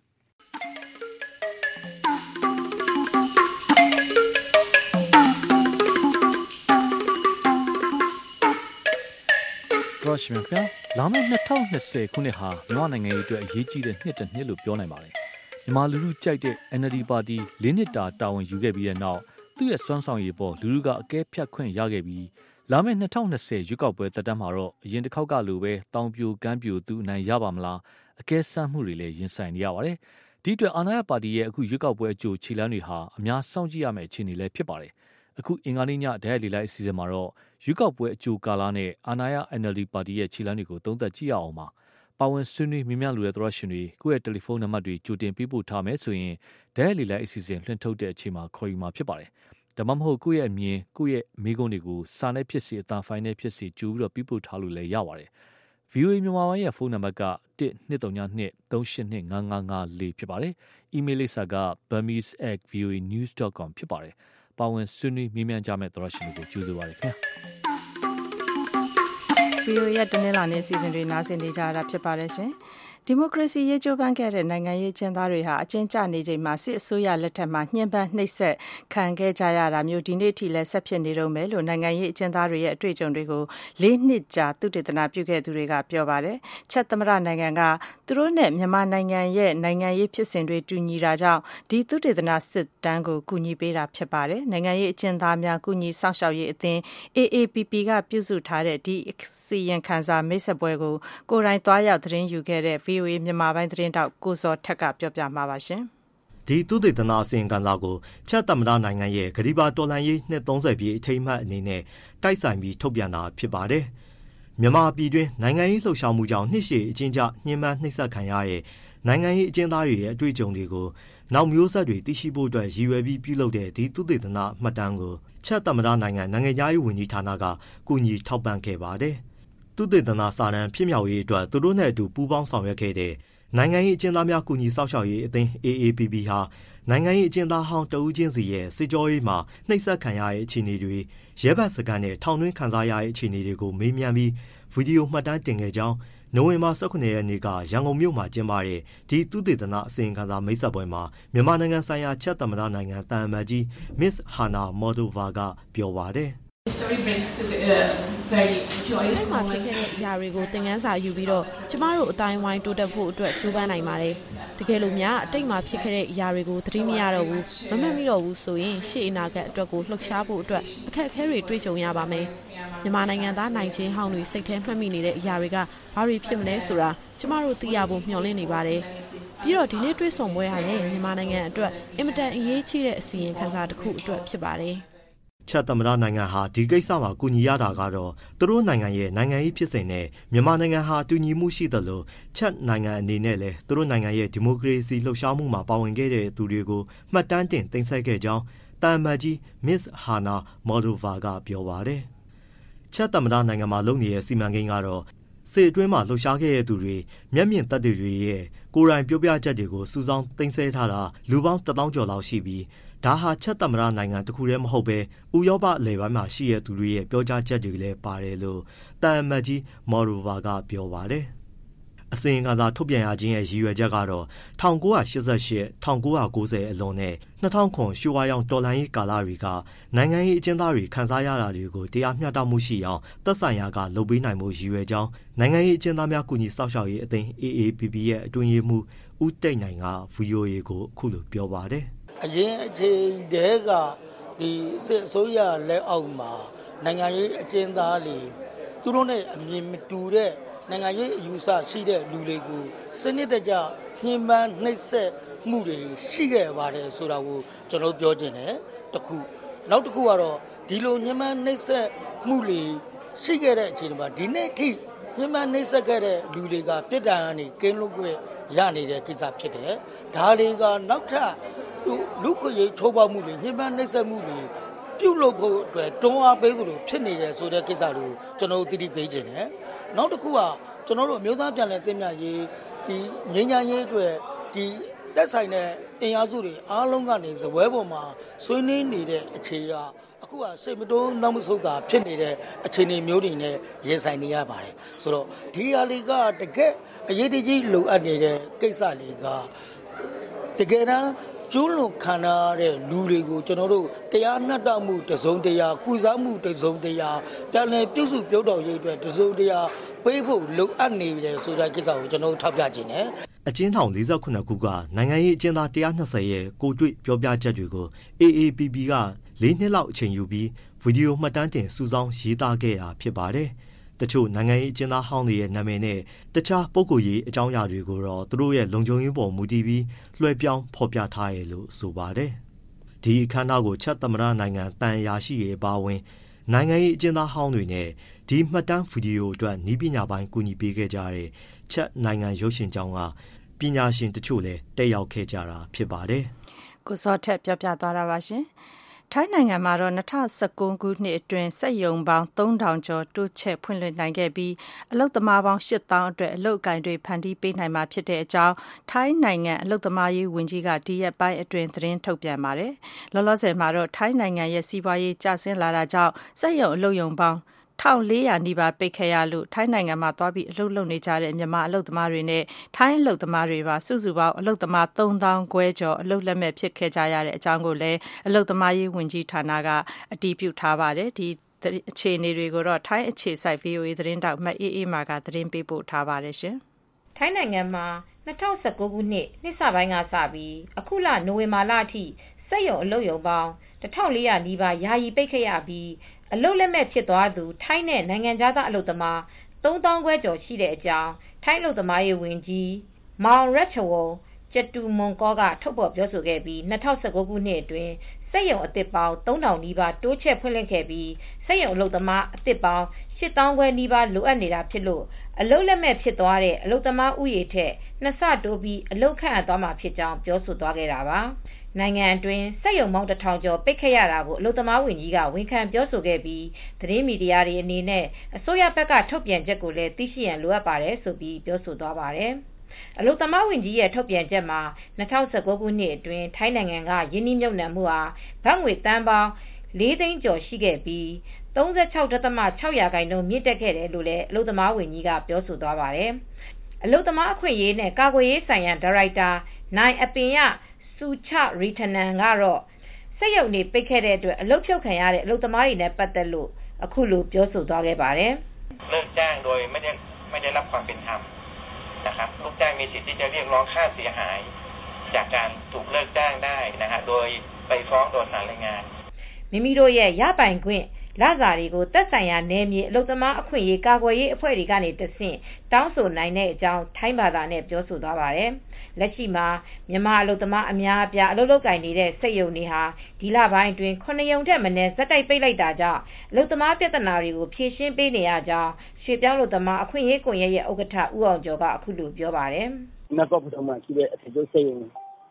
ရရှိမြခင်လာမယ့်၂၀၂၀ခုနှစ်ဟာမြန်မာနိုင်ငံရေးအတွက်အရေးကြီးတဲ့နှစ်တစ်နှစ်လို့ပြောနိုင်ပါတယ်မြန်မာလူထုကြိုက်တဲ့ N L D ပါတီ၄နှစ်တာတာဝန်ယူခဲ့ပြီးတဲ့နောက်သူ့ရဲ့စွမ်းဆောင်ရည်ပေါ်လူလူကအကဲဖြတ်ခွင့်ရခဲ့ပြီးလာမယ့်၂၀၂၀ရွေးကောက်ပွဲတက်တန်းမှာတော့အရင်တစ်ခေါက်ကလိုပဲတောင်ပြိုကမ်းပြိုသူအနိုင်ရပါမလားအကဲစမ်းမှုတွေလည်းရင်ဆိုင်နေရပါတယ်ဒီအတွက်အာဏာရပါတီရဲ့အခုရွေးကောက်ပွဲအကြိုခြေလှမ်းတွေဟာအများစောင့်ကြည့်ရမယ့်အခြေအနေလည်းဖြစ်ပါတယ်အခုအင်္ဂါနေ့ညဒဲလီလိုက်အစီအစဉ်မှာတော့ရွေးကောက်ပွဲအကြိုကာလနဲ့အာဏာရ N L D ပါတီရဲ့ခြေလှမ်းတွေကိုသုံးသပ်ကြည့်ရအောင်ပါပါဝင်ဆွေးနွေးမြင်မြလူတဲ့သောရရှင်တွေကိုယ့်ရဲ့တယ်လီဖုန်းနံပါတ်တွေကြိုတင်ပေးပို့ထားမယ်ဆိုရင်ဒဲလီလိုက်အစီအစဉ်လွှင့်ထုတ်တဲ့အချိန်မှာခေါ်ယူမှာဖြစ်ပါတယ်ဒါမှမဟုတ်ကိုယ့်ရဲ့အမြင်ကိုယ့်ရဲ့မိကုန်းတွေကိုစာနဲ့ဖြစ်စေအတန်ဖိုင်နဲ့ဖြစ်စေကြိုပြီးတော့ပြပို့ထားလို့လည်းရပါတယ် ဗီအိုအေ မြန်မာပိုင်းရဲ့ဖုန်းနံပါတ်ကတစ်နှစ်သုံးညနှစ်သုံးရှစ်နှစ်ငါးငါးငါးလေးဖြစ်ပါတယ်။ အီးမေးလ်လိပ်စာက burmese at v o a news dot com ဖြစ်ပါတယ်။ပါဝင်ဆွေးနွေးမြင်းမြန်းကြမဲ့သောရရှင်တွေကိုကြိုဆိုပါရခင်ဗျာ။ ဗီအိုအေရဲ့တနင်္လာနေ့စီစဉ်တွေနားဆင်နေကြရတာဖြစ်ပါတယ်ရှင်။ဒီမိုကရေစီရေးကြိုးပမ်းခဲ့တဲ့နိုင်ငံရေးကျင်းသားတွေဟာအကျဉ်းကျနေချိန်မှာစစ်အစိုးရလက်ထက်မှာညှဉ်းပန်းနှိပ်စက်ခံခဲ့ကြရတာမျိုးဒီနေ့ထိလည်းဆက်ဖြစ်နေတော့မယ်လို့နိုင်ငံရေးအကျဉ်းသားတွေရဲ့အတွေ့အကြုံတွေကိုလေးနှစ်ကြာသုတေသနပြုခဲ့သူတွေကပြောပါတယ်။ချက်သမရနိုင်ငံကသူတို့နဲ့မြန်မာနိုင်ငံရဲ့နိုင်ငံရေးဖြစ်စဉ်တွေတူညီတာကြောင့်ဒီသုတေသနစစ်တမ်းကိုကူညီပေးတာဖြစ်ပါတယ်။နိုင်ငံရေးအကျဉ်းသားများကူညီစောင့်ရှောက်ရေးအသင်း A A P P ကပြုစုထားတဲ့ဒီစီရင်ခံစာမိတ်ဆက်ပွဲကိုကိုယ်တိုင်သွားရောက်သတင်းယူခဲ့တဲ့ ဗီအိုအေ မြန်မာပိုင်းသတင်းတောက်ကိုစောထက်ကပြောပြမှာပါရှင်။ဒီသုတေသနအစီရင်ခံစာကိုချက်သမ္မတနိုင်ငံရဲ့ဂရီဘာတော်လှန်ရေးနှစ်သုံးဆယ်ပြည့်အထိမ်းအမှတ်အနေနဲ့တိုက်ဆိုင်ပြီးထုတ်ပြန်တာဖြစ်ပါတယ်။မြန်မာပြည်တွင်းနိုင်ငံရေးလှုပ်ရှားမှုကြောင့်နှစ်ရှည်အကျဉ်းချညှဉ်းပန်းနှိပ်စက်ခံရတဲ့နိုင်ငံရေးအကျဉ်းသားတွေရဲ့အတွေ့အကြုံတွေကိုနောက်မျိုးဆက်တွေသိရှိဖို့အတွက်ရည်ရွယ်ပြီးပြုလုပ်တဲ့ဒီသုတေသနမှတ်တမ်းကိုချက်သမ္မတနိုင်ငံနိုင်ငံသားရေးဝန်ကြီးဌာနကကူညီထောက်ပံ့ခဲ့ပါတယ်။သုတေသနစာတမ်းဖြစ်မြောက်ရေးအတွက်သူတို့နဲ့အတူပူးပေါင်းဆောင်ရွက်ခဲ့တဲ့နိုင်ငံရေးအကျဉ်းသားများကူညီစောင့်ရှောက်ရေးအသင်း A A P P ဟာနိုင်ငံရေးအကျဉ်းသားဟောင်းတဦးချင်းစီရဲ့စစ်ကြောရေးမှာနှိပ်စက်ခံရတဲ့အခြေအနေတွေရဲဘက်စကန်နဲ့ထောင်တွင်းခံစားရတဲ့အခြေအနေတွေကိုမေးမြန်းပြီးဗီဒီယိုမှတ်တမ်းတင်ခဲ့ကြောင်းနိုဝင်ဘာ၁၇ရက်နေ့ကရန်ကုန်မြို့မှာကျင်းပတဲ့ဒီသုတေသနအစီရင်ခံစာမိတ်ဆက်ပွဲမှာမြန်မာနိုင်ငံဆိုင်ရာချက်သမ္မတနိုင်ငံတန်အမတ်ကြီး Miss Hana Moldova ကပြောပါတယ် story brings to the uh, very joyous moment မှာဖြစ်ခဲ့တဲ့အရာတွေကိုသင်ခန်းစာယူပြီးတော့ကျမတို့အတိုင်းဝိုင်းတိုးတက်ဖို့အတွက်ကြိုးပမ်းနိုင်ပါတယ်တကယ်လို့များအတိတ်မှာဖြစ်ခဲ့တဲ့အရာတွေကိုသတိမရတော့ဘူးမမှတ်မိတော့ဘူးဆိုရင်ရှေ့အနာဂတ်အတွက်ကိုလှုပ်ရှားဖို့အတွက်အခက်အခဲတွေတွေ့ကြုံရပါမယ်မြန်မာနိုင်ငံသားနိုင်ချင်းဟောင်းတွေစိတ်ထဲမှတ်မိနေတဲ့အရာတွေကဘာတွေဖြစ်မလဲဆိုတာကျမတို့သိရဖို့မျှော်လင့်နေပါတယ်ပြီးတော့ဒီနေ့တွေ့ဆုံပွဲဟာလည်းမြန်မာနိုင်ငံအတွက်အင်မတန်အရေးကြီးတဲ့အစီရင်ခံစာတစ်ခုအတွက်ဖြစ်ပါတယ်ချက်သမ္မတနိုင်ငံဟာဒီကိစ္စမှာကူညီရတာကတော့သူတို့နိုင်ငံရဲ့နိုင်ငံရေးဖြစ်စဉ်နဲ့မြန်မာနိုင်ငံဟာတူညီမှုရှိသလိုချက်နိုင်ငံအနေနဲ့လည်းသူတို့နိုင်ငံရဲ့ဒီမိုကရေစီလှုပ်ရှားမှုမှာပါဝင်ခဲ့တဲ့သူတွေကိုမှတ်တမ်းတင်သိမ်းဆည်းခဲ့ကြောင်းတန်မတ်ကြီး Miss Hana Moldova ကပြောပါတယ်။ချက်သမ္မတနိုင်ငံမှာလုပ်နေတဲ့စီမံကိန်းကတော့စစ်အတွင်းမှာလှုပ်ရှားခဲ့တဲ့သူတွေမျက်မြင်သက်သေတွေရဲ့ကိုယ်တိုင်ပြောပြချက်တွေကိုစုဆောင်းသိမ်းဆည်းထားတာလူပေါင်းတစ်သောင်းကျော်လောက်ရှိပြီးဒါဟာချက်သမ္မတနိုင်ငံတစ်ခုတည်းမဟုတ်ပဲဥရောပအလယ်ပိုင်းမှာရှိတဲ့သူတွေရဲ့ပြောကြားချက်တွေလည်းပါတယ်လို့တန်မတ်ကြီး Moldova ကပြောပါတယ်။အစီရင်ခံစာထုတ်ပြန်ရခြင်းရဲ့ရည်ရွယ်ချက်ကတော့၁၉၈၈-၁၉၉၀အလွန်နဲ့၂၀၀၇ရွှေဝါရောင်တော်လှန်ရေးကာလတွေကနိုင်ငံရေးအကျဉ်းသားတွေခံစားရတာတွေကိုတရားမျှတမှုရှိအောင်သက်ဆိုင်ရာကလုပ်ပေးနိုင်မှုရည်ရွယ်ကြောင်းနိုင်ငံရေးအကျဉ်းသားများကူညီစောင့်ရှောက်ရေးအသင်း အေအေပီပီ ရဲ့အတွင်းရေးမှူးဦးတိတ်နိုင်က ဗွီအိုအေကိုအခုလိုပြောပါတယ်။အရင်အချိန်တည်းကဒီစစ်အစိုးရလက်အောက်မှာနိုင်ငံရေးအကျဉ်းသားတွေသူတို့နဲ့အမြင်မတူတဲ့နိုင်ငံရေးအယူဆရှိတဲ့လူတွေကိုစနစ်တကျညှဉ်းပန်းနှိပ်စက်မှုတွေရှိခဲ့ပါတယ်ဆိုတာကိုကျွန်တော်ပြောချင်တယ်တစ်ခုနောက်တစ်ခုကတော့ဒီလိုညှဉ်းပန်းနှိပ်စက်မှုတွေရှိခဲ့တဲ့အချိန်မှာဒီနေ့ထိညှဉ်းပန်းနှိပ်စက်ခဲ့တဲ့လူတွေကပြစ်ဒဏ်ကနေကင်းလွတ်ခွင့်ရနေတဲ့ကိစ္စဖြစ်တယ်ဒါတွေကနောက်ထပ်လူခွေရေးချိုးဖောက်မှုတွေညှဉ်းပန်းနှိပ်စက်မှုတွေပြုတ်လို့ဖို့အတွက်တွန်းအားပေးသလိုဖြစ်နေတယ်ဆိုတဲ့ကိစ္စကိုကျွန်တော်တို့သိသိပေးခြင်းတယ်နောက်တစ်ခုကကျွန်တော်တို့အမျိုးသားပြန်လည်သင့်မြတ်ရေးဒီငြိမ်းချမ်းရေးအတွက်ဒီတက်ဆိုင်တဲ့အင်အားစုတွေအားလုံးကနေဇပွဲပေါ်မှာဆွေးနွေးနေတဲ့အခြေအရအခုကစိတ်မတိုးနောက်မဆုတ်တာဖြစ်နေတဲ့အခြေအနေမျိုးတွေနဲ့ရင်ဆိုင်နေရပါတယ်ဆိုတော့ဒီဟာလေးကတကယ်အရေးကြီးလိုအပ်နေတဲ့ကိစ္စလေးကတကယ်တမ်းကျူးလွန်ခံရတဲ့လူတွေကိုကျွန်တော်တို့တရားမျှတမှုတစုံတရာကုစားမှုတစုံတရာပြန်လည်ပြုစုပြောတော်ရေးအတွက်တစုံတရာပေးဖို့လိုအပ်နေတယ်ဆိုတဲ့ကိစ္စကိုကျွန်တော်ထောက်ပြခြင်းနဲ့အကျဉ်းထောင်၄ခုခုကနိုင်ငံရေးအကျဉ်းသား၁၂၀ရဲ့ကိုတွေ့ပြောပြချက်တွေကို အေအေပီပီ က၄နှစ်လောက်အချိန်ယူပြီးဗီဒီယိုမှတ်တမ်းတင်စုဆောင်းရေးသားခဲ့တာဖြစ်ပါတယ်။တချို့နိုင်ငံရေးအကျဉ်းသားဟောင်းတွေရဲ့နာမည်နဲ့တခြားပုဂ္ဂိုလ်ရေးအကြောင်းအရာတွေကိုတော့သူတို့ရဲ့လုံခြုံရေးပေါ်မူတည်ပြီးလွှဲပြောင်းဖော်ပြထားရလို့ဆိုပါတယ်။ဒီအခမ်းအနားကိုချက်သမ္မတနိုင်ငံတန်ရာရှိရေးအပါအဝင်နိုင်ငံရေးအကျဉ်းသားဟောင်းတွေနဲ့ဒီမှတ်တမ်းဗီဒီယိုအတွက်နည်းပညာပိုင်းကူညီပေးခဲ့ကြတဲ့ချက်နိုင်ငံရုပ်ရှင်ကျောင်းကပညာရှင်တချို့လည်းတက်ရောက်ခဲ့ကြတာဖြစ်ပါတယ်။ကိုစောထက်ပြောပြသွားတာပါရှင်။ထိုင်းနိုင်ငံမှာတော့၂၀၁၉ခုနှစ်အတွင်းစက်ရုံပေါင်းသုံးထောင်ကျော်တိုးချဲ့ဖွင့်လှစ်နိုင်ခဲ့ပြီးအလုပ်သမားပေါင်းရှစ်သောင်းအတွက်အလုပ်အကိုင်တွေဖန်တီးပေးနိုင်မှာဖြစ်တဲ့အကြောင်းထိုင်းနိုင်ငံအလုပ်သမားရေးဝန်ကြီးကဒီရက်ပိုင်းအတွင်းသတင်းထုတ်ပြန်ပါတယ်။လောလောဆယ်မှာတော့ထိုင်းနိုင်ငံရဲ့စီးပွားရေးကျဆင်းလာတာကြောင့်စက်ရုံအလုပ်ရုံပေါင်း၁၄၀၀နီးပါးပိတ်ခဲ့ရလို့ထိုင်းနိုင်ငံမှာသွားပြီးအလုပ်လုပ်နေကြတဲ့မြန်မာအလုပ်သမားတွေနဲ့ထိုင်းအလုပ်သမားတွေပါစုစုပေါင်းအလုပ်သမားသုံးသောင်းခွဲကျော်အလုပ်လက်မဲ့ဖြစ်ခဲ့ကြရတဲ့အကြောင်းကိုလည်းအလုပ်သမားရေးဝန်ကြီးဌာနကအတည်ပြုထားပါတယ်။ဒီအခြေအနေတွေကိုတော့ထိုင်းအခြေစိုက် ဗွီအိုအေ သတင်းတောက်မအေးအေးမာကသတင်းပေးပို့ထားပါတယ်ရှင်။ထိုင်းနိုင်ငံမှာ၂၀၁၉ခုနှစ်နှစ်စပိုင်းကစပြီးအခုလနိုဝင်ဘာလအထိစက်ရုံအလုပ်ရုံပေါင်း၁၄၀၀နီးပါးယာယီပိတ်ခဲ့ရပြီးအလုပ်လက်မဲ့ဖြစ်သွားသူထိုင်းနဲ့နိုင်ငံခြားသားအလုပ်သမားသုံးသောင်းခွဲကျော်ရှိတဲ့အကြောင်းထိုင်းအလုပ်သမားရေးဝန်ကြီးမောင်ရက်ချဝုံကျတူမွန်ကောကထုတ်ဖော်ပြောဆိုခဲ့ပြီး၂၀၁၉ခုနှစ်အတွင်းစက်ရုံအသစ်ပေါင်းသုံးထောင်နီးပါးတိုးချဲ့ဖွင့်လှစ်ခဲ့ပြီးစက်ရုံအလုပ်သမားအသစ်ပေါင်းရှစ်သောင်းခွဲနီးပါးလိုအပ်နေတာဖြစ်လို့အလုပ်လက်မဲ့ဖြစ်သွားတဲ့အလုပ်သမားဥယေထက်နှစ်ဆတိုးပြီးအလုပ်ခန့်အပ်သွားမှာဖြစ်ကြောင်းပြောဆိုသွားခဲ့တာပါနိုင်ငံအတွင်းစက်ရုံပေါင်းတစ်ထောင်ကျော်ပိတ်ခဲ့ရတာကိုအလုပ်သမားဝန်ကြီးကဝန်ခံပြောဆိုခဲ့ပြီးသတင်းမီဒီယာတွေအနေနဲ့အစိုးရဘက်ကထုတ်ပြန်ချက်ကိုလည်းသိရှိရန်လိုအပ်ပါတယ်ဆိုပြီးပြောဆိုသွားပါတယ်အလုပ်သမားဝန်ကြီးရဲ့ထုတ်ပြန်ချက်မှာ၂၀၁၉ခုနှစ်အတွင်းထိုင်းနိုင်ငံကယင်းနှိမ့်မြုပ်နှံမှုဟာဘတ်ငွေတန်ပေါင်းလေးသိန်းကျော်ရှိခဲ့ပြီး၃၆.၆ ရာခိုင်နှုန်းမြင့်တက်ခဲ့တယ်လို့လည်းအလုပ်သမားဝန်ကြီးကပြောဆိုသွားပါတယ်အလုပ်သမားအခွင့်အရေးနဲ့ကာကွယ်ရေးဆိုင်ရာဒါရိုက်တာနိုင်အပင်ရစုချရီထနန်ကတော့စက်ရုံတွေပိတ်ခဲ့တဲ့အတွက်အလုပ်ဖြုတ်ခံရတဲ့အလုပ်သမားတွေနဲ့ပတ်သက်လို့အခုလိုပြောဆိုသွားခဲ့ပါတယ်เลิกจ้างโดยไม่ได้ไม่ได้รับความเป็นธรรมนะครับลูกจ้างมีสิทธิ์ที่จะเรียกร้องค่าเสียหายจากการถูกเลิกจ้างได้นะฮะโดยไปฟ้องโดยศาลแรงงานမိမိတို့ရဲ့ရပိုင်ခွင့်လစာတွေကိုသက်ဆိုင်ရာနယ်မြေအလုပ်သမားအခွင့်အရေးကာကွယ်ရေးအဖွဲ့တွေကနေတဆင့်တောင်းဆိုနိုင်တဲ့အကြောင်းထိုင်းဘာသာနဲ့ပြောဆိုသွားပါတယ်။လက်ရှိမှာမြန်မာအလုပ်သမားအများအပြားအလုပ်လုပ်ကိုင်နေတဲ့စက်ရုံတွေဟာဒီလပိုင်းအတွင်းခုနှစ်ရုံထက်မနည်းဇက်တိုက်ပိတ်လိုက်တာကြောင့်အလုပ်သမားပြဿနာတွေကိုဖြေရှင်းပေးနေရကြောင်းရွှေပြောင်းအလုပ်သမားအခွင့်အရေးကွန်ရက်ရဲ့ဥက္ကဋ္ဌဦးအောင်ကျော်ကအခုလိုပြောပါတယ်။နောက်တော့ဘုံမှာရှိတဲ့အထက်ကျစက်ရုံ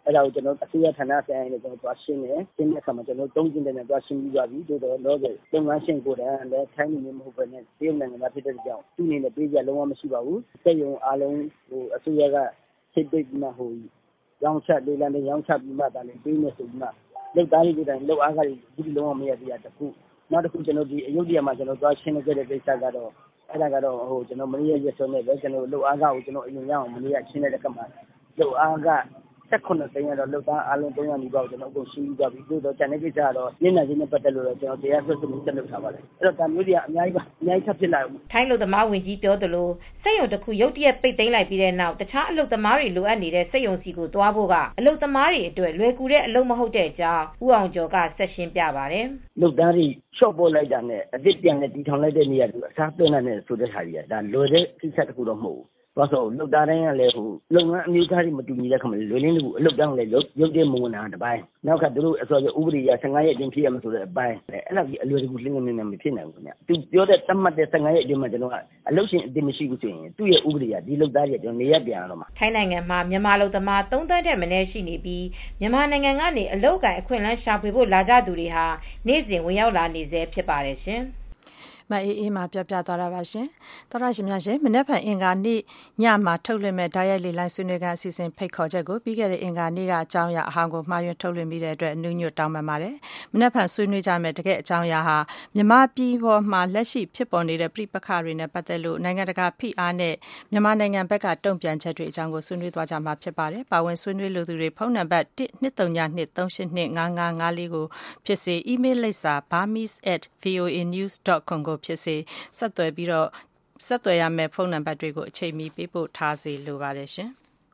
အဲ့ဒါကိုကျွန်တော်အစိုးရဌာနဆိုင်ရာနဲ့ကျွန်တော်သွားရှင်းတယ်ရှင်းတဲ့အခါမှာကျွန်တော်တုံးကျင်တဲ့နဲ့သွားရှင်းပြီးသွားပြီတို့တော့လောကလုပ်ငန်းရှင်ကိုယ်တိုင်လည်းထိုင်းနေမဟုတ်ဘဲနဲ့တရုတ်နိုင်ငံမှာဖြစ်တဲ့ကြောင့်သူ့အနေနဲ့ပေးကြလုံးဝမရှိပါဘူးစက်ရုံအားလုံးဟိုအစိုးရကစိတ်ပိတ်မှဟိုရောင်းချလေးလမ်းနဲ့ရောင်းချပြီးမှဒါလည်းပေးနေဆိုပြီးမှလုပ်သားတွေကိုယ်တိုင်လုပ်အားကဒီလုံးဝမရသေးတာတခုနောက်တစ်ခုကျွန်တော်ဒီအယုဒ္ဓယမှာကျွန်တော်သွားရှင်းခဲ့တဲ့ကိစ္စကတော့အဲ့ဒါကတော့ဟိုကျွန်တော်မနေ့ရက်စွဲနဲ့ပဲကျွန်တော်လုပ်အားကကိုကျွန်တော်အရင်ရအောင်မနေ့ကရှင်းတဲ့ကမှလုပ်အားကဆက်ခုနှစ်သိန်းကတော့လုပ်သားအားလုံးသုံးရာနီးပါးကိုကျွန်တော်အကုန်ရှင်းပြီးသွားပြီတို့တော့ကျန်တဲ့ကိစ္စကတော့ညနေချင်းနဲ့ပတ်သက်လို့တော့ကျွန်တော်တရားစွဲဆိုမှုတက်လုပ်ထားပါတယ်အဲ့တော့ဒါမျိုးတွေကအများကြီးပါအများကြီးထပ်ဖြစ်လာဘူးထိုင်းလူသမားဝင်ကြီးပြောသလိုစက်ရုံတစ်ခုရုတ်တရက်ပိတ်သိမ်းလိုက်ပြီးတဲ့နောက်တခြားအလုပ်သမားတွေလိုအပ်နေတဲ့စက်ရုံစီကိုသွားဖို့ကအလုပ်သမားတွေအတွက်လွယ်ကူတဲ့အလုပ်မဟုတ်တဲ့အကြောင်းဦးအောင်ကျော်ကဆက်ရှင်းပြပါတယ်လုပ်သားတွေရှော့ပေါ်လိုက်တာနဲ့အစ်စ်ပြန်နဲ့တီထောင်လိုက်တဲ့နေရာကအစားသွင်းတဲ့ဆိုတဲ့ဟာကြီးကဒါလွယ်တဲ့ကိစ္စတစ်ခုတော့မဟုတ်ဘူးဘာလို့လုတ်သားတိုင်းကလည်းဟိုလုပ်ငန်းအမျိုးသားတွေမတူညီတဲ့ခါမှာလွယ်လင်းလူအလုပ်တောင်းလည်းရုပ်ရုပ်တဲ့မဝင်တာတစ်ပိုင်းနောက်ကသူတို့အစောဥပဒေရဆယ်ငါးရက်အတွင်းဖြစ်ရမှာဆိုတဲ့အပိုင်းအဲ့ဒါကြီးအလွယ်တကူလင်းလင်းနဲ့မဖြစ်နိုင်ဘူးခင်ဗျသူပြောတဲ့တတ်မှတ်တဲ့ဆယ်ငါးရက်အတွင်းမှာကျွန်တော်ကအလုပ်ရှင်အတိမရှိဘူးဆိုရင်သူ့ရဲ့ဥပဒေရဒီလုတ်သားတွေကျွန်တော်နေရပြန်တော့မှာထိုင်းနိုင်ငံမှာမြန်မာလူသမားသုံးသန်းတဲ့မနေ့ရှိနေပြီးမြန်မာနိုင်ငံကနေအလုပ်ကိုင်အခွင့်အလမ်းရှာဖွေဖို့လာကြသူတွေဟာနေ့စဉ်ဝင်ရောက်လာနေစေဖြစ်ပါတယ်ရှင်မအေးအေးမှာပြပြသွားတာပါရှင်။သောရရှင်များရှင်မနေ့ဖန်အင်္ဂါနေ့ညမှာထုတ်လွှင့်မဲ့ဓာတ်ရိုက်လေလိုင်းဆွေးနွေးခန်းအစီအစဉ်ဖိတ်ခေါ်ချက်ကိုပြီးခဲ့တဲ့အင်္ဂါနေ့ကအကြောင်းအရာအဟောင်းကိုမှားယွင်းထုတ်လွှင့်ပြီးတဲ့အတွက်အနုညွတ်တောင်းပန်ပါတယ်။မနေ့ဖန်ဆွေးနွေးကြမဲ့တကယ်အကြောင်းအရာဟာမြန်မာပြည်ပေါ်မှာလက်ရှိဖြစ်ပေါ်နေတဲ့ပြည်ပခါတွေနဲ့ပတ်သက်လို့နိုင်ငံတကာဖိအားနဲ့မြန်မာနိုင်ငံဘက်ကတုံ့ပြန်ချက်တွေအကြောင်းကိုဆွေးနွေးသွားကြမှာဖြစ်ပါတယ်။ပါဝင်ဆွေးနွေးလိုသူတွေဖုန်းနံပါတ် one two three two three eight two five five five four ကိုဖြစ်စေအီးမေးလ်လိပ်စာ burmese at voa news dot com ကိုဖြစ်စေဆက်သွယ်ပြီးတော့ဆက်သွယ်ရမယ့်ဖုန်းနံပါတ်တွေကိုအချိန်မီပေးပို့ထားစေလိုပါတယ်ရှင်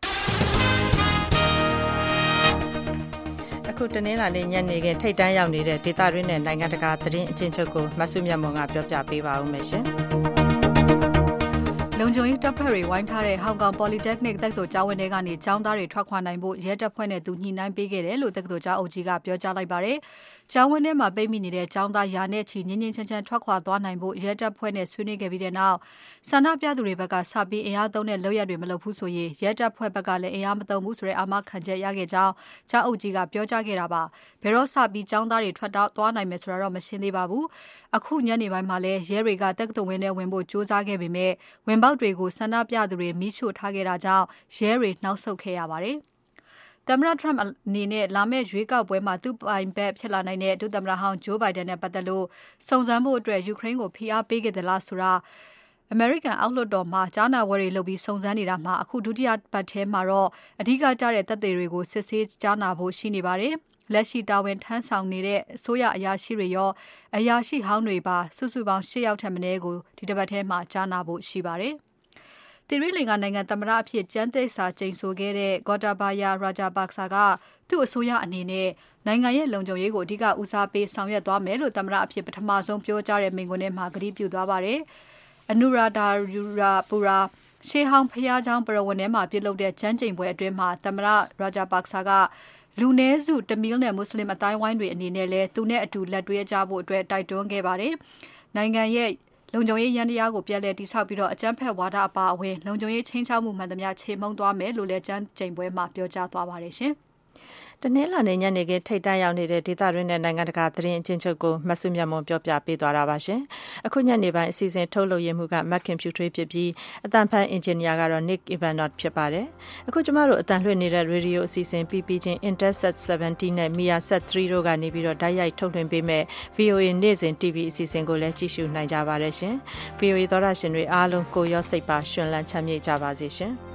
။အခုတနင်္လာနေ့ညနေခင်းထိတ်တန်းရောက်နေတဲ့ဒေသတွင်းနဲ့နိုင်ငံတကာသတင်းအချင်းချုပ်ကိုမဆုမြတ်မွန်ကပြောပြပေးပါဦးမယ်ရှင်။လုံခြုံရေးတပ်ဖွဲ့တွေဝိုင်းထားတဲ့ဟောင်ကောင် Polytechnic တက္ကသိုလ်ကျောင်းဝင်းထဲကနေကျောင်းသားတွေထွက်ခွာနိုင်ဖို့ရဲတပ်ဖွဲ့နဲ့သူညှိနှိုင်းပေးခဲ့တယ်လို့တက္ကသိုလ်ကျောင်းအုပ်ကြီးကပြောကြားလိုက်ပါတယ်။ကျောင်းဝင်းထဲမှာပိတ်မိနေတဲ့ကျောင်းသားရာနဲ့ချီငင်းငင်းချမ်းချမ်းထွက်ခွာသွားနိုင်ဖို့ရဲတပ်ဖွဲ့နဲ့ဆွေးနွေးခဲ့ပြီးတဲ့နောက်ဆန္ဒပြသူတွေဘက်ကစပြီးအင်အားသုံးတဲ့လုပ်ရက်တွေမလုပ်ဘူးဆိုရင်ရဲတပ်ဖွဲ့ဘက်ကလည်းအင်အားမသုံးဘူးဆိုတဲ့အာမခံချက်ရခဲ့ကြောင်းကျောင်းအုပ်ကြီးကပြောကြားခဲ့တာပါ။ဘယ်တော့စပြီးကျောင်းသားတွေထွက်သွားနိုင်မယ်ဆိုတာတော့မရှင်းသေးပါဘူး။အခုညနေပိုင်းမှာလည်းရဲတွေကတက္ကသိုလ်ဝင်းထဲဝင်ဖို့ကြိုးစားခဲ့ပေမဲ့ဝင်ပေါက်တွေကိုဆန္ဒပြသူတွေမိရှို့ထားခဲ့တာကြောင့်ရဲတွေနှောက်ဆုတ်ခဲ့ရပါတယ်။သမ္မတ Trump အနေနဲ့လာမယ့်ရွေးကောက်ပွဲမှာသူ့ပိုင်ဘက်ဖြစ်လာနိုင်တဲ့ဒုသမ္မတဟောင်း Joe Biden နဲ့ပတ်သက်လို့စုံစမ်းဖို့အတွက်ယူကရိန်းကိုဖိအားပေးခဲ့သလားဆိုတာအမေရိကန်အောက်လွှတ်တော်မှာကြားနာပွဲတွေလုပ်ပြီးစုံစမ်းနေတာမှာအခုဒုတိယပတ်ထဲမှာတော့အဓိကကျတဲ့သက်သေတွေကိုစစ်ဆေးကြားနာဖို့ရှိနေပါတယ်။လက်ရှိတာဝန်ထမ်းဆောင်နေတဲ့အစိုးရအရာရှိတွေရောအရာရှိဟောင်းတွေပါစုစုပေါင်း၈ယောက်ထက်မနည်းကိုဒီတစ်ပတ်ထဲမှာကြားနာဖို့ရှိပါတယ်။သီရိလင်္ကာနိုင်ငံသမ္မတအဖြစ်ကျမ်းသစ္စာကျိန်ဆိုခဲ့တဲ့ Gotabaya Rajapaksa ကသူ့အစိုးရအနေနဲ့နိုင်ငံရဲ့လုံခြုံရေးကိုအဓိကဦးစားပေးဆောင်ရွက်သွားမယ်လို့သမ္မတအဖြစ်ပထမဆုံးပြောကြားတဲ့မိန့်ခွန်းထဲမှာကတိပြုသွားပါတယ်။ Anuradhapura ရှေးဟောင်းဘုရားကျောင်းပရဝဏ်ထဲမှာပြုလုပ်တဲ့ကျမ်းကျိန်ပွဲအတွင်းမှာသမ္မတ Rajapaksa ကလူနည်းစုတမီးနဲ့မွတ်စလင်အတိုင်းဝိုင်းတွေအနေနဲ့လည်းသူနဲ့အတူလက်တွဲကြဖို့အတွက်တိုက်တွန်းခဲ့ပါတယ်။နိုင်ငံရဲ့လုံခြုံရေးရန်တရားကိုပြန်လည်တည်ဆောက်ပြီးတော့အကြမ်းဖက်ဝါဒအပါအဝင်လုံခြုံရေးချင်းချောက်မှုမှန်သမျှခြေမုံသွားမယ်လို့လည်းကျမ်းကျိန်ပွဲမှာပြောကြားသွားပါတယ်ရှင်။တနင်္လာနေ့ညနေခင်းထိတ်တန့်ရောက်နေတဲ့ဒေသတွင်းနဲ့နိုင်ငံတကာသတင်းအချင်းချုပ်ကိုမဆုမြတ်မွန်ပြောပြပေးသွားတာပါရှင်။အခုညနေပိုင်းအစီအစဉ်ထုတ်လုပ်ရမှုကမတ်ခင်ဖြူထွေးဖြစ်ပြီးအတန်ဖန်အင်ဂျင်နီယာကတော့ Nick Ivanov ဖြစ်ပါတယ်။အခုကျမတို့အတန်လွှင့်နေတဲ့ရေဒီယိုအစီအစဉ်ပြီးပြီးချင်း Intelsat seventy နဲ့ Measat threeတို့ကနေပြီးတော့ဓာတ်ရိုက်ထုတ်လွှင့်ပေးမဲ့ V O A နေ့စဉ် T V အစီအစဉ်ကိုလည်းကြည့်ရှုနိုင်ကြပါတယ်ရှင်။ V O A သောရရှင်တွေအားလုံးကိုရောစိတ်ပါရှင်လန်းချမ်းမြေ့ကြပါစေရှင်။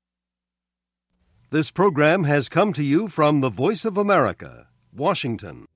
This program has come to you from the Voice of America, Washington.